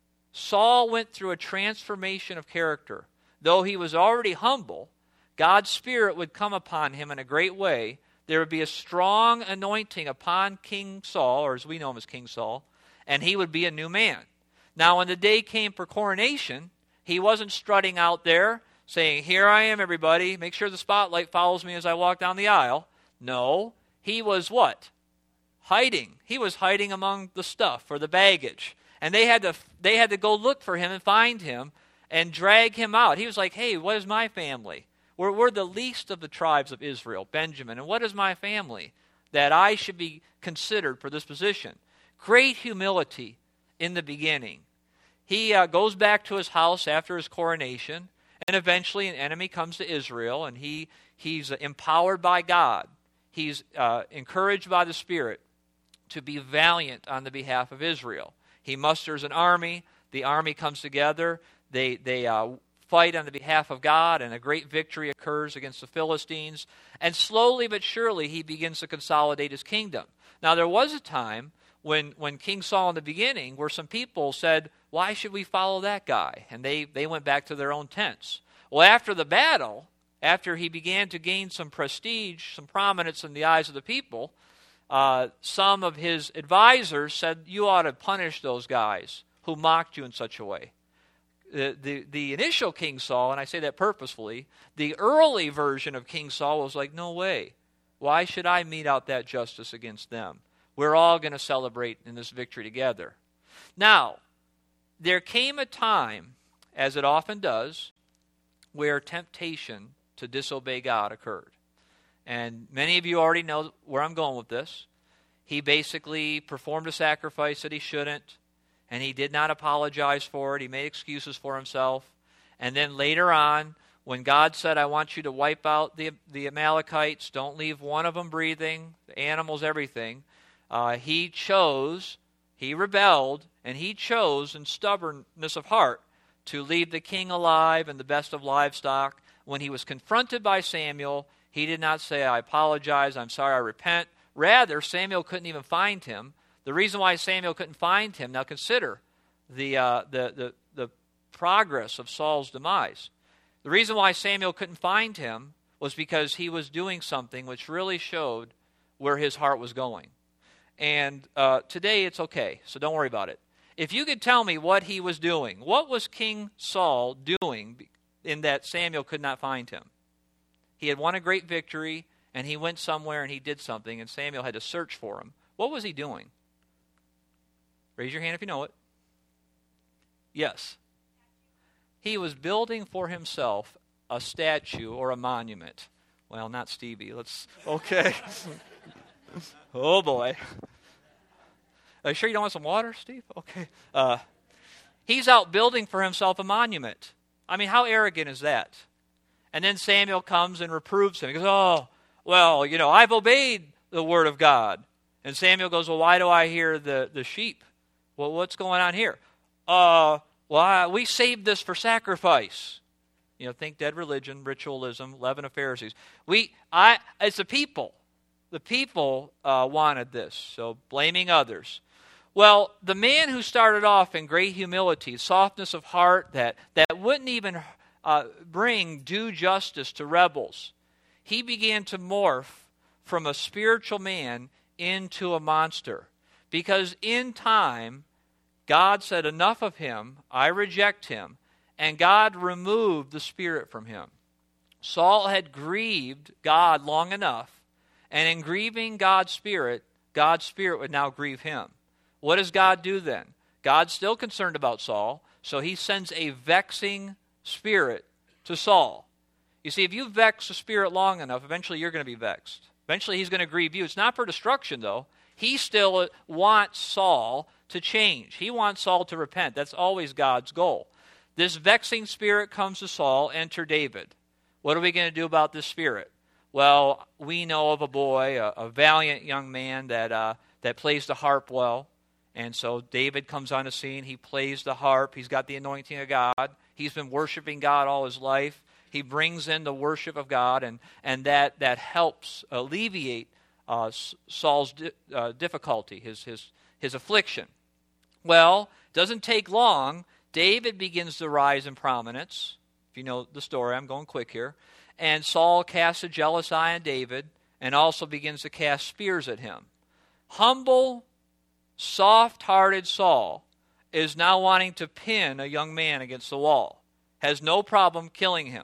Saul went through a transformation of character. Though he was already humble, God's Spirit would come upon him in a great way. There would be a strong anointing upon King Saul, or as we know him as King Saul, and he would be a new man. Now, when the day came for coronation, he wasn't strutting out there saying, here I am, everybody. Make sure the spotlight follows me as I walk down the aisle. No, he was what? Hiding. He was hiding among the stuff or the baggage. And they had to go look for him and find him and drag him out. He was like, hey, what is my family? We're the least of the tribes of Israel, Benjamin. And what is my family that I should be considered for this position? Great humility in the beginning. He goes back to his house after his coronation, and eventually an enemy comes to Israel, and he's empowered by God. He's encouraged by the Spirit to be valiant on the behalf of Israel. He musters an army. The army comes together. They fight on the behalf of God, and a great victory occurs against the Philistines. And slowly but surely, he begins to consolidate his kingdom. Now, there was a time when King Saul in the beginning where some people said, why should we follow that guy? And they went back to their own tents. Well, after the battle, after he began to gain some prestige, some prominence in the eyes of the people, some of his advisors said, you ought to punish those guys who mocked you in such a way. The initial King Saul, and I say that purposefully, the early version of King Saul was like, no way. Why should I mete out that justice against them? We're all going to celebrate in this victory together. Now, there came a time, as it often does, where temptation to disobey God occurred. And many of you already know where I'm going with this. He basically performed a sacrifice that he shouldn't, and he did not apologize for it. He made excuses for himself. And then later on, when God said, I want you to wipe out the Amalekites, don't leave one of them breathing, the animals, everything, he rebelled, And he chose in stubbornness of heart to leave the king alive and the best of livestock. When he was confronted by Samuel, he did not say, I apologize, I'm sorry, I repent. Rather, Samuel couldn't even find him. The reason why Samuel couldn't find him, now consider the progress of Saul's demise. The reason why Samuel couldn't find him was because he was doing something which really showed where his heart was going. And today it's okay, so don't worry about it. If you could tell me what he was doing, what was King Saul doing in that Samuel could not find him? He had won a great victory, and he went somewhere and he did something, and Samuel had to search for him. What was he doing? Raise your hand if you know it. Yes. He was building for himself a statue or a monument. Well, not Stevie. Okay. Oh, boy. Are you sure you don't want some water, Steve? Okay. He's out building for himself a monument. I mean, how arrogant is that? And then Samuel comes and reproves him. He goes, oh, well, I've obeyed the word of God. And Samuel goes, well, why do I hear the sheep? Well, what's going on here? We saved this for sacrifice. Think dead religion, ritualism, leaven of Pharisees. It's the people. The people wanted this, so blaming others. Well, the man who started off in great humility, softness of heart, that wouldn't even bring due justice to rebels, he began to morph from a spiritual man into a monster. Because in time, God said, enough of him, I reject him, and God removed the Spirit from him. Saul had grieved God long enough, and in grieving God's Spirit would now grieve him. What does God do then? God's still concerned about Saul, so he sends a vexing spirit to Saul. You see, if you vex a spirit long enough, eventually you're going to be vexed. Eventually he's going to grieve you. It's not for destruction, though. He still wants Saul to change. He wants Saul to repent. That's always God's goal. This vexing spirit comes to Saul, enter David. What are we going to do about this spirit? Well, we know of a boy, a valiant young man that plays the harp well. And so David comes on the scene. He plays the harp. He's got the anointing of God. He's been worshiping God all his life. He brings in the worship of God, and that helps alleviate Saul's difficulty, his affliction. Well, it doesn't take long. David begins to rise in prominence. If you know the story, I'm going quick here. And Saul casts a jealous eye on David and also begins to cast spears at him. Humble, soft-hearted Saul is now wanting to pin a young man against the wall. Has no problem killing him.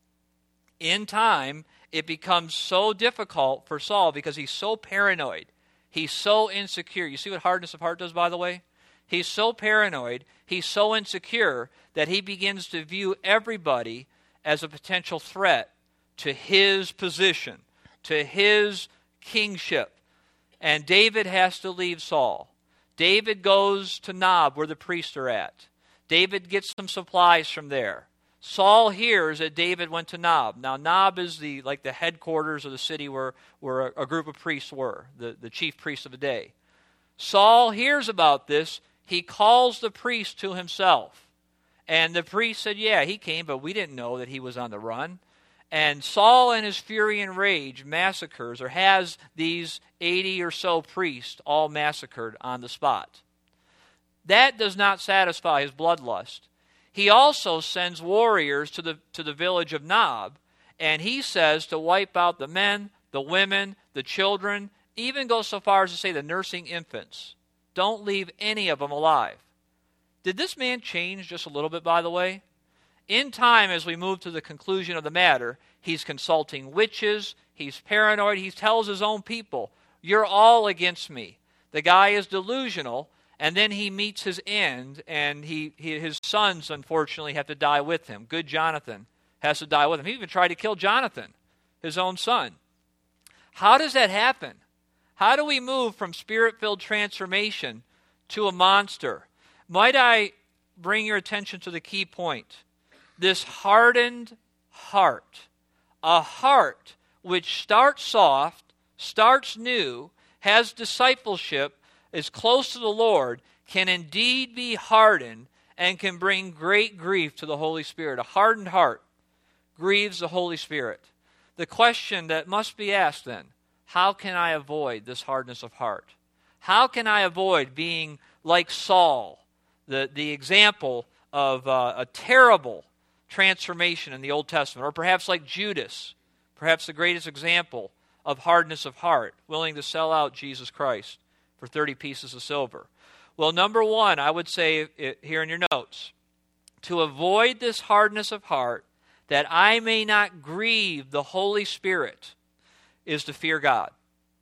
In time, it becomes so difficult for Saul because he's so paranoid. He's so insecure. You see what hardness of heart does, by the way? He's so paranoid, he's so insecure that he begins to view everybody as a potential threat to his position, to his kingship. And David has to leave Saul. David goes to Nob, where the priests are at. David gets some supplies from there. Saul hears that David went to Nob. Now, Nob is the headquarters of the city where a group of priests were, the chief priests of the day. Saul hears about this. He calls the priest to himself. And the priest said, yeah, he came, but we didn't know that he was on the run. And Saul, in his fury and rage, massacres or has these 80 or so priests all massacred on the spot. That does not satisfy his bloodlust. He also sends warriors to the village of Nob, and he says to wipe out the men, the women, the children, even go so far as to say the nursing infants. Don't leave any of them alive. Did this man change just a little bit, by the way? In time, as we move to the conclusion of the matter, he's consulting witches, he's paranoid, he tells his own people, you're all against me. The guy is delusional, and then he meets his end, and his sons, unfortunately, have to die with him. Good Jonathan has to die with him. He even tried to kill Jonathan, his own son. How does that happen? How do we move from spirit-filled transformation to a monster? Might I bring your attention to the key point? This hardened heart, a heart which starts soft, starts new, has discipleship, is close to the Lord can indeed be hardened and can bring great grief to the Holy Spirit. A hardened heart grieves the Holy Spirit. The question that must be asked then, how can I avoid this hardness of heart? How can I avoid being like Saul, the example of a terrible transformation in the Old Testament, or perhaps like Judas, perhaps the greatest example of hardness of heart, willing to sell out Jesus Christ for 30 pieces of silver? Well, number one, I would say here in your notes, to avoid this hardness of heart, that I may not grieve the Holy Spirit, is to fear God.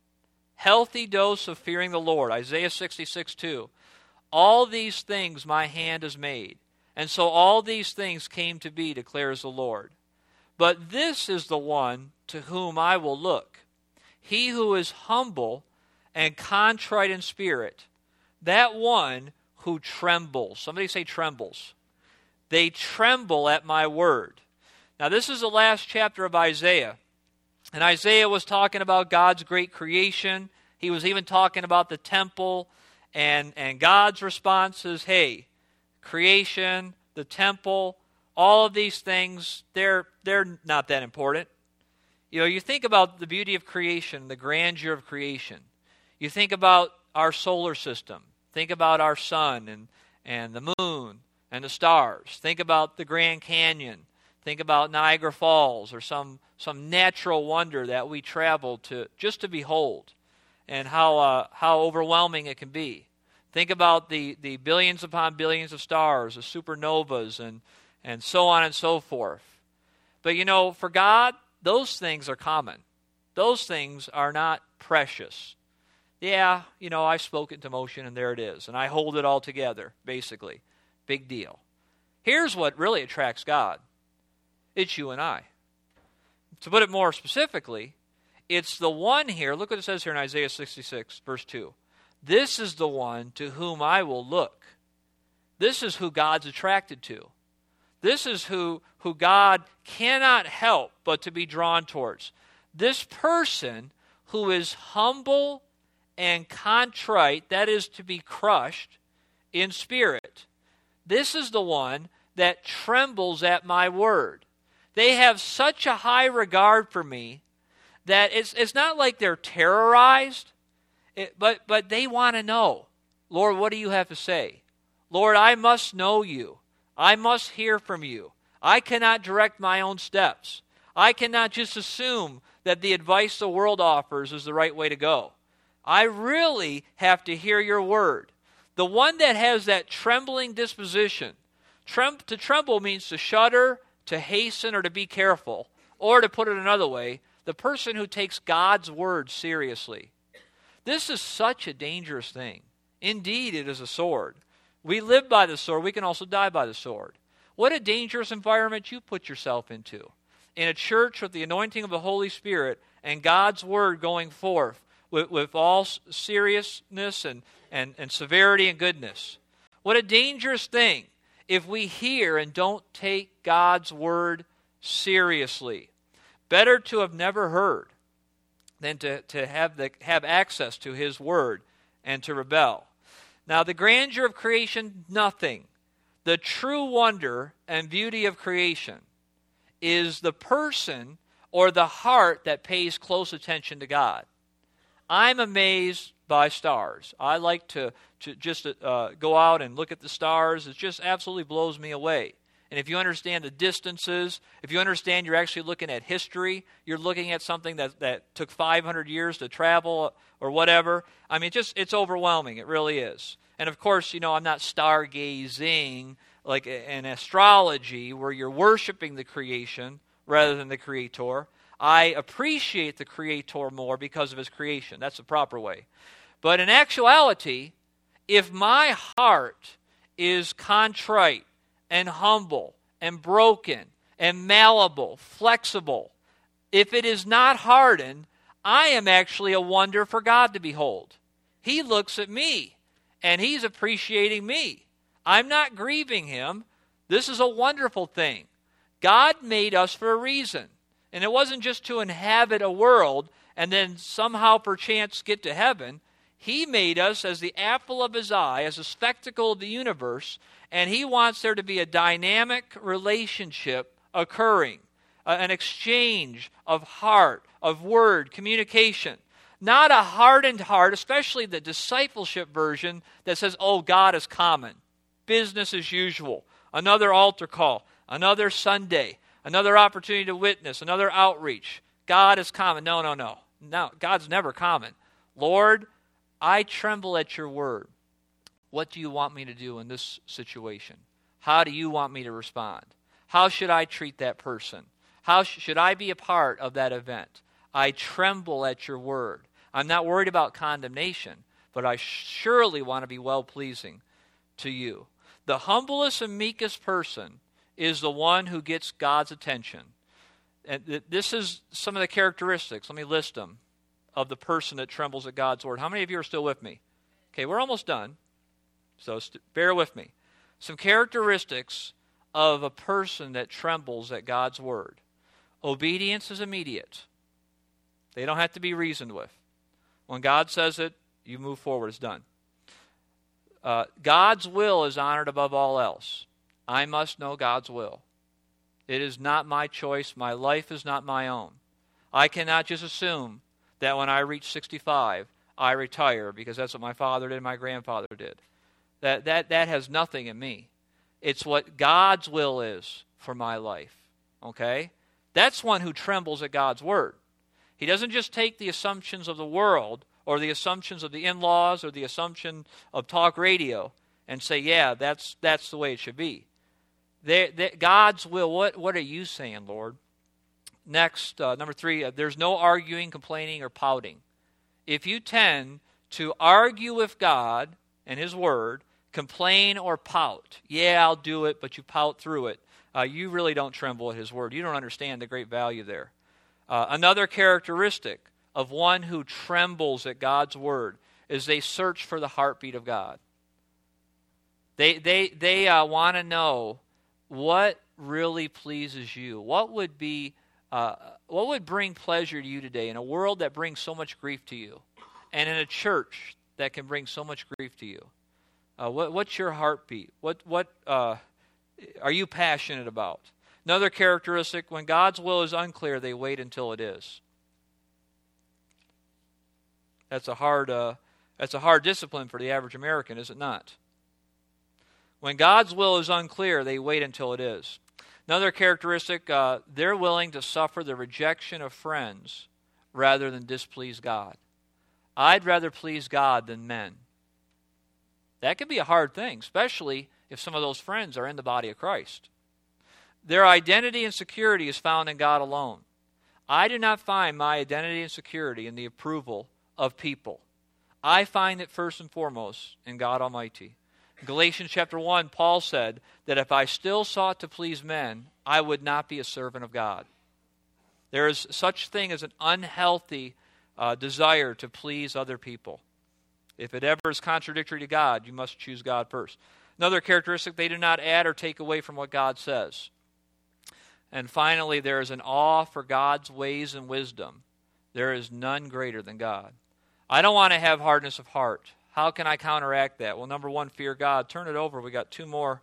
Healthy dose of fearing the Lord. Isaiah 66:2. All these things my hand has made, and so all these things came to be, declares the Lord. But this is the one to whom I will look, he who is humble and contrite in spirit, that one who trembles. Somebody say trembles. They tremble at my word. Now this is the last chapter of Isaiah. And Isaiah was talking about God's great creation. He was even talking about the temple. And God's response is, hey, creation, the temple, all of these things, they're not that important. You know, you think about the beauty of creation, the grandeur of creation. You think about our solar system. Think about our sun and the moon and the stars. Think about the Grand Canyon. Think about Niagara Falls or some natural wonder that we travel to just to behold, and how overwhelming it can be. Think about the billions upon billions of stars, the supernovas, and so on and so forth. But you know, for God, those things are common. Those things are not precious. Yeah, you know, I spoke it into motion and there it is, and I hold it all together, basically. Big deal. Here's what really attracts God. It's you and I. To put it more specifically, it's the one here. Look what it says here in Isaiah 66, verse 2. This is the one to whom I will look. This is who God's attracted to. This is who God cannot help but to be drawn towards. This person who is humble and contrite, that is to be crushed in spirit. This is the one that trembles at my word. They have such a high regard for me that it's not like they're terrorized, but they want to know, Lord, what do you have to say? Lord, I must know you. I must hear from you. I cannot direct my own steps. I cannot just assume that the advice the world offers is the right way to go. I really have to hear your word. The one that has that trembling disposition, to tremble means to shudder, to hasten, or to be careful. Or to put it another way, the person who takes God's word seriously. This is such a dangerous thing. Indeed, it is a sword. We live by the sword. We can also die by the sword. What a dangerous environment you put yourself into. In a church with the anointing of the Holy Spirit and God's word going forth with all seriousness and severity and goodness. What a dangerous thing if we hear and don't take God's word seriously. Better to have never heard than to have access to his word and to rebel. Now, the grandeur of creation, nothing. The true wonder and beauty of creation is the person or the heart that pays close attention to God. I'm amazed by stars. I like to just go out and look at the stars. It just absolutely blows me away. And if you understand the distances, if you understand you're actually looking at history, you're looking at something that took 500 years to travel or whatever, I mean, it's overwhelming. It really is. And of course, you know, I'm not stargazing like in astrology where you're worshiping the creation rather than the creator. I appreciate the creator more because of his creation. That's the proper way. But in actuality, if my heart is contrite and humble and broken and malleable, flexible, if it is not hardened, I am actually a wonder for God to behold. He looks at me and he's appreciating me. I'm not grieving him. This is a wonderful thing. God made us for a reason. And it wasn't just to inhabit a world and then somehow perchance get to heaven. He made us as the apple of his eye, as a spectacle of the universe, and he wants there to be a dynamic relationship occurring, an exchange of heart, of word, communication. Not a hardened heart, especially the discipleship version that says, oh, God is common, business as usual, another altar call, another Sunday, another opportunity to witness, another outreach. God is common. No. No, God's never common. Lord, I tremble at your word. What do you want me to do in this situation? How do you want me to respond? How should I treat that person? How should I be a part of that event? I tremble at your word. I'm not worried about condemnation, but I surely want to be well-pleasing to you. The humblest and meekest person is the one who gets God's attention. And this is some of the characteristics. Let me list them of the person that trembles at God's word. How many of you are still with me? Okay, we're almost done, so bear with me. Some characteristics of a person that trembles at God's word. Obedience is immediate. They don't have to be reasoned with. When God says it, you move forward. It's done. God's will is honored above all else. I must know God's will. It is not my choice. My life is not my own. I cannot just assume that when I reach 65, I retire because that's what my father did, my grandfather did. That has nothing in me. It's what God's will is for my life. Okay? That's one who trembles at God's word. He doesn't just take the assumptions of the world or the assumptions of the in-laws or the assumption of talk radio and say, yeah, that's the way it should be. God's will, what are you saying, Lord? Next, number 3, there's no arguing, complaining, or pouting. If you tend to argue with God and his word, complain or pout, yeah, I'll do it, but you pout through it, you really don't tremble at his word. You don't understand the great value there. Another characteristic of one who trembles at God's word is they search for the heartbeat of God. They want to know what really pleases you. What would bring pleasure to you today in a world that brings so much grief to you, and in a church that can bring so much grief to you? What's your heartbeat? What are you passionate about? Another characteristic, when God's will is unclear, they wait until it is. That's a hard discipline for the average American, is it not? When God's will is unclear, they wait until it is. Another characteristic, they're willing to suffer the rejection of friends rather than displease God. I'd rather please God than men. That can be a hard thing, especially if some of those friends are in the body of Christ. Their identity and security is found in God alone. I do not find my identity and security in the approval of people. I find it first and foremost in God Almighty. In Galatians chapter 1, Paul said that if I still sought to please men, I would not be a servant of God. There is such thing as an unhealthy desire to please other people. If it ever is contradictory to God, you must choose God first. Another characteristic, they do not add or take away from what God says. And finally, there is an awe for God's ways and wisdom. There is none greater than God. I don't want to have hardness of heart. How can I counteract that? Well, number 1, fear God. Turn it over. We got 2 more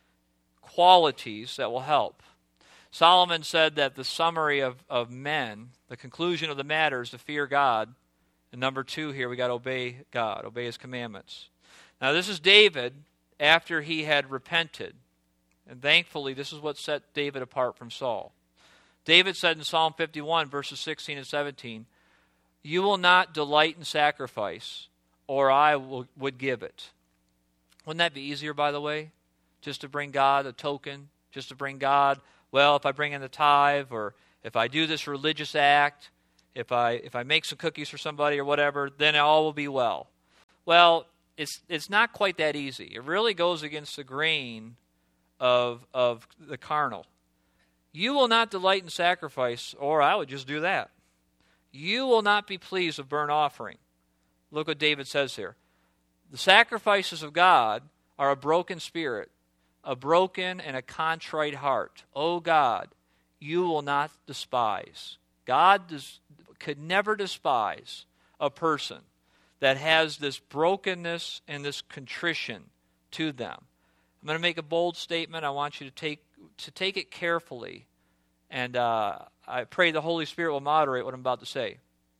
qualities that will help. Solomon said that the summary of men, the conclusion of the matter is to fear God. And number 2 here, we got to obey God, obey his commandments. Now, this is David after he had repented. And thankfully, this is what set David apart from Saul. David said in Psalm 51, verses 16 and 17, "You will not delight in sacrifice, or I would give it." Wouldn't that be easier, by the way? Just to bring God a token, just to bring God, well, if I bring in the tithe, or if I do this religious act, if I make some cookies for somebody or whatever, then all will be well. Well, it's not quite that easy. It really goes against the grain of the carnal. You will not delight in sacrifice, or I would just do that. You will not be pleased with burnt offering. Look what David says here. The sacrifices of God are a broken spirit, a broken and a contrite heart. O God, you will not despise. God could never despise a person that has this brokenness and this contrition to them. I'm going to make a bold statement. I want you to take it carefully, and I pray the Holy Spirit will moderate what I'm about to say.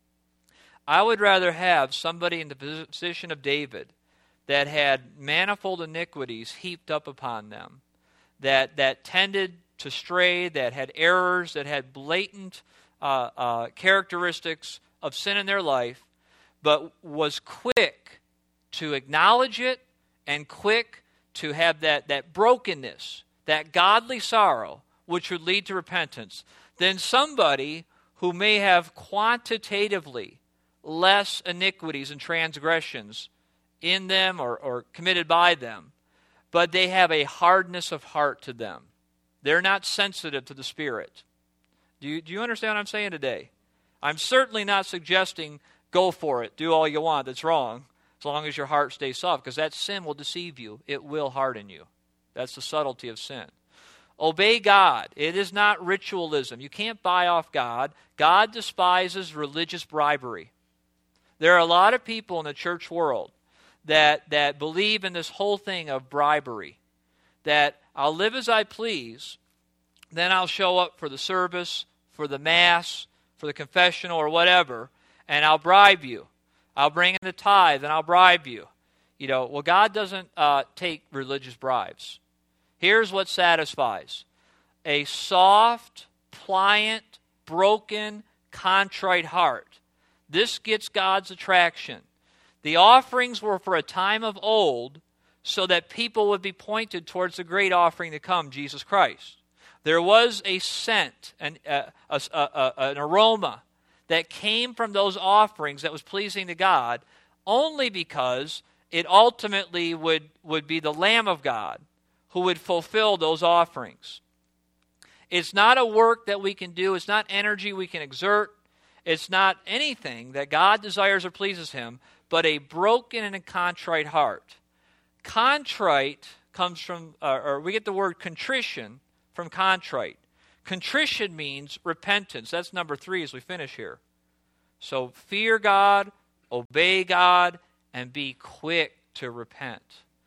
I would rather have somebody in the position of David that had manifold iniquities heaped up upon them, that tended to stray, that had errors, that had blatant characteristics of sin in their life, but was quick to acknowledge it and quick to have that brokenness, that godly sorrow, which would lead to repentance, than somebody who may have quantitatively less iniquities and transgressions in them or committed by them, but they have a hardness of heart to them. They're not sensitive to the Spirit. Do you understand what I'm saying today? I'm certainly not suggesting go for it, do all you want. That's wrong, as long as your heart stays soft, because that sin will deceive you. It will harden you. That's the subtlety of sin. Obey God. It is not ritualism. You can't buy off God. God despises religious bribery. There are a lot of people in the church world that believe in this whole thing of bribery, that I'll live as I please, then I'll show up for the service, for the Mass, for the confessional or whatever, and I'll bribe you. I'll bring in the tithe and I'll bribe you. Well, God doesn't take religious bribes. Here's what satisfies: a soft, pliant, broken, contrite heart. This gets God's attraction. The offerings were for a time of old, so that people would be pointed towards the great offering to come, Jesus Christ. There was a scent, an aroma that came from those offerings that was pleasing to God, only because it ultimately would be the Lamb of God who would fulfill those offerings. It's not a work that we can do. It's not energy we can exert. It's not anything that God desires or pleases Him, but a broken and a contrite heart. Contrite comes from, or we get the word contrition from contrite. Contrition means repentance. That's number 3 as we finish here. So fear God, obey God, and be quick to repent.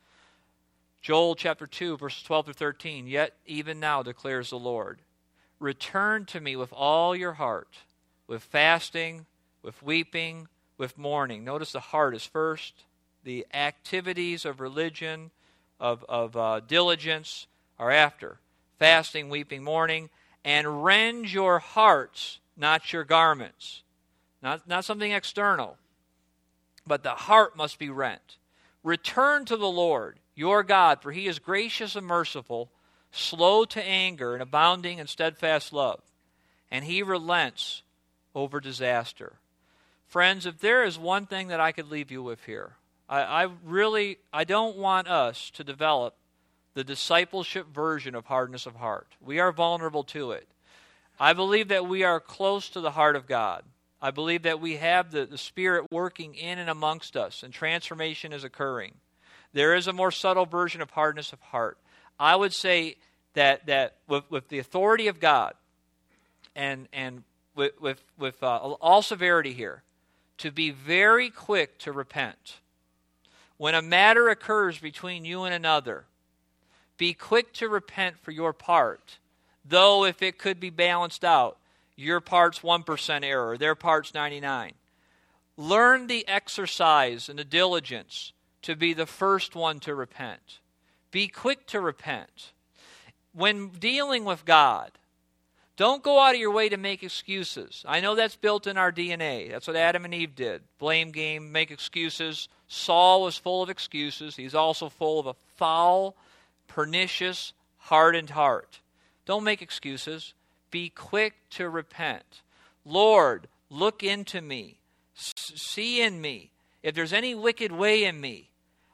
Joel chapter 2, verses 12 through 13. Yet even now declares the Lord, return to me with all your heart, with fasting, with weeping, with mourning. Notice the heart is first. The activities of religion, of diligence are after. Fasting, weeping, mourning. And rend your hearts, not your garments. Not something external, but the heart must be rent. Return to the Lord, your God, for He is gracious and merciful, slow to anger and abounding in steadfast love. And He relents over disaster. Friends, if there is one thing that I could leave you with here, I don't want us to develop the discipleship version of hardness of heart. We are vulnerable to it. I believe that we are close to the heart of God. I believe that we have the Spirit working in and amongst us, and transformation is occurring. There is a more subtle version of hardness of heart. I would say that with the authority of God and with all severity here, to be very quick to repent. When a matter occurs between you and another, be quick to repent for your part, though if it could be balanced out, your part's 1% error, their part's 99. Learn the exercise and the diligence to be the first one to repent. Be quick to repent. When dealing with God, don't go out of your way to make excuses. I know that's built in our DNA. That's what Adam and Eve did. Blame game, make excuses. Saul was full of excuses. He's also full of a foul, pernicious, hardened heart. Don't make excuses. Be quick to repent. Lord, look into me. See in me. If there's any wicked way in me,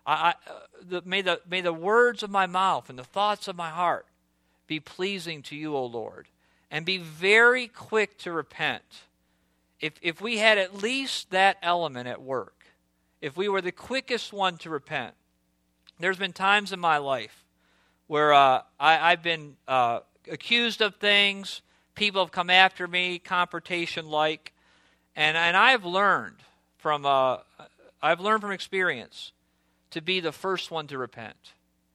may the words of my mouth and the thoughts of my heart be pleasing to you, O Lord. And be very quick to repent. If we had at least that element at work, if we were the quickest one to repent, there's been times in my life where I've been accused of things, people have come after me, confrontation-like, and I've learned from, I I've learned from experience to be the first one to repent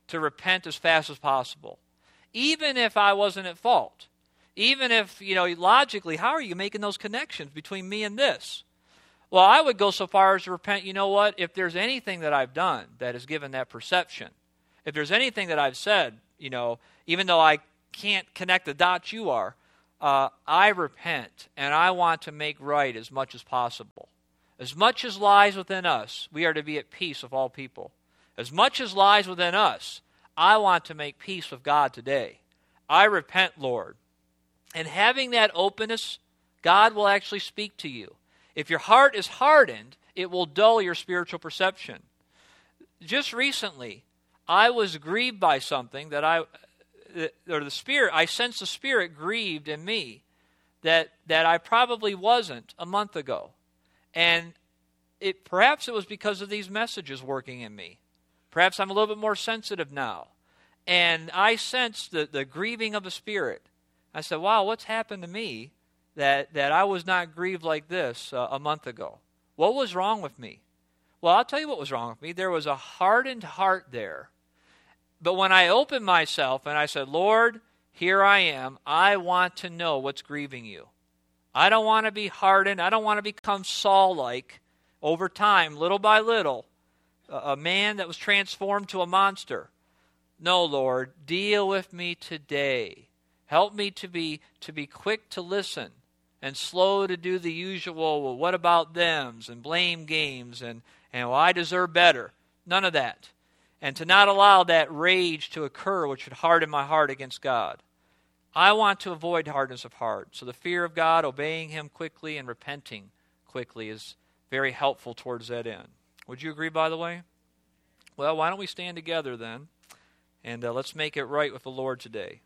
as fast as possible. Even if I wasn't at fault. Even if, logically, how are you making those connections between me and this? Well, I would go so far as to repent, you know what? If there's anything that I've done that has given that perception, if there's anything that I've said, even though I can't connect the dots you are, I repent, and I want to make right as much as possible. As much as lies within us, we are to be at peace with all people. As much as lies within us, I want to make peace with God today. I repent, Lord. And having that openness, God will actually speak to you. If your heart is hardened, it will dull your spiritual perception. Just recently, I was grieved by something that I sensed the Spirit grieved in me that I probably wasn't a month ago. And perhaps it was because of these messages working in me. Perhaps I'm a little bit more sensitive now. And I sensed the grieving of the Spirit. I said, wow, what's happened to me that I was not grieved like this a month ago? What was wrong with me? Well, I'll tell you what was wrong with me. There was a hardened heart there. But when I opened myself and I said, Lord, here I am. I want to know what's grieving you. I don't want to be hardened. I don't want to become Saul-like over time, little by little, a man that was transformed to a monster. No, Lord, deal with me today. Help me to be quick to listen and slow to do the usual, well, what about thems and blame games and well, I deserve better. None of that. And to not allow that rage to occur which would harden my heart against God. I want to avoid hardness of heart. So the fear of God, obeying Him quickly and repenting quickly is very helpful towards that end. Would you agree, by the way? Well, why don't we stand together then, and let's make it right with the Lord today.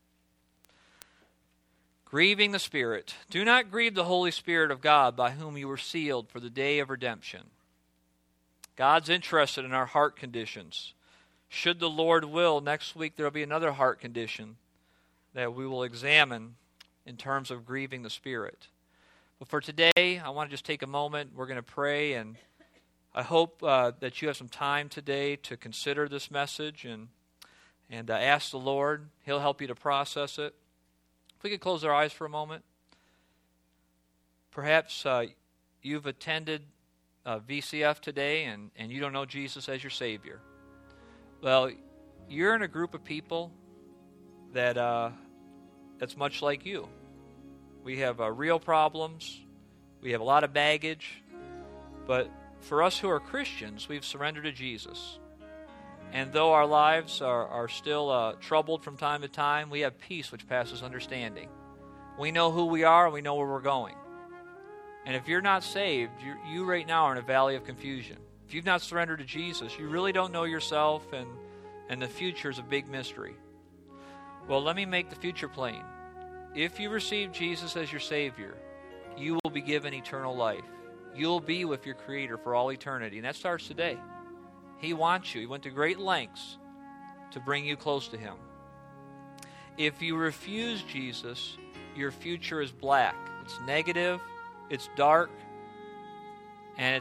Grieving the Spirit. Do not grieve the Holy Spirit of God, by whom you were sealed for the day of redemption. God's interested in our heart conditions. Should the Lord will, next week there will be another heart condition that we will examine in terms of grieving the Spirit. But for today, I want to just take a moment. We're going to pray, and I hope that you have some time today to consider this message and ask the Lord. He'll help you to process it. If we could close our eyes for a moment. Perhaps you've attended VCF today and you don't know Jesus as your Savior. Well, you're in a group of people that's much like you. We have real problems. We have a lot of baggage. But for us who are Christians, we've surrendered to Jesus. And though our lives are still troubled from time to time, we have peace which passes understanding. We know who we are and we know where we're going. And if you're not saved, you right now are in a valley of confusion. If you've not surrendered to Jesus, you really don't know yourself, and the future is a big mystery. Well, let me make the future plain. If you receive Jesus as your Savior, you will be given eternal life. You'll be with your Creator for all eternity, and that starts today. He wants you. He went to great lengths to bring you close to Him. If you refuse Jesus, your future is black. It's negative. It's dark. And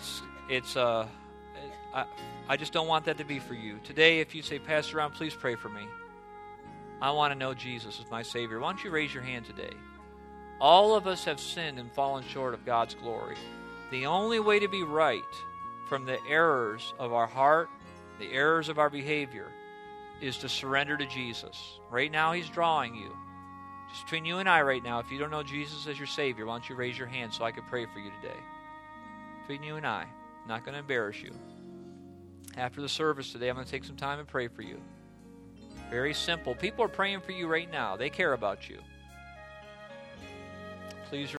I just don't want that to be for you. Today, if you say, Pastor Ron, please pray for me. I want to know Jesus as my Savior. Why don't you raise your hand today? All of us have sinned and fallen short of God's glory. The only way to be right from the errors of our heart, the errors of our behavior, is to surrender to Jesus. Right now, He's drawing you. Just between you and I right now, if you don't know Jesus as your Savior, why don't you raise your hand so I can pray for you today? Between you and I. I'm not going to embarrass you. After the service today, I'm going to take some time and pray for you. Very simple. People are praying for you right now. They care about you. Please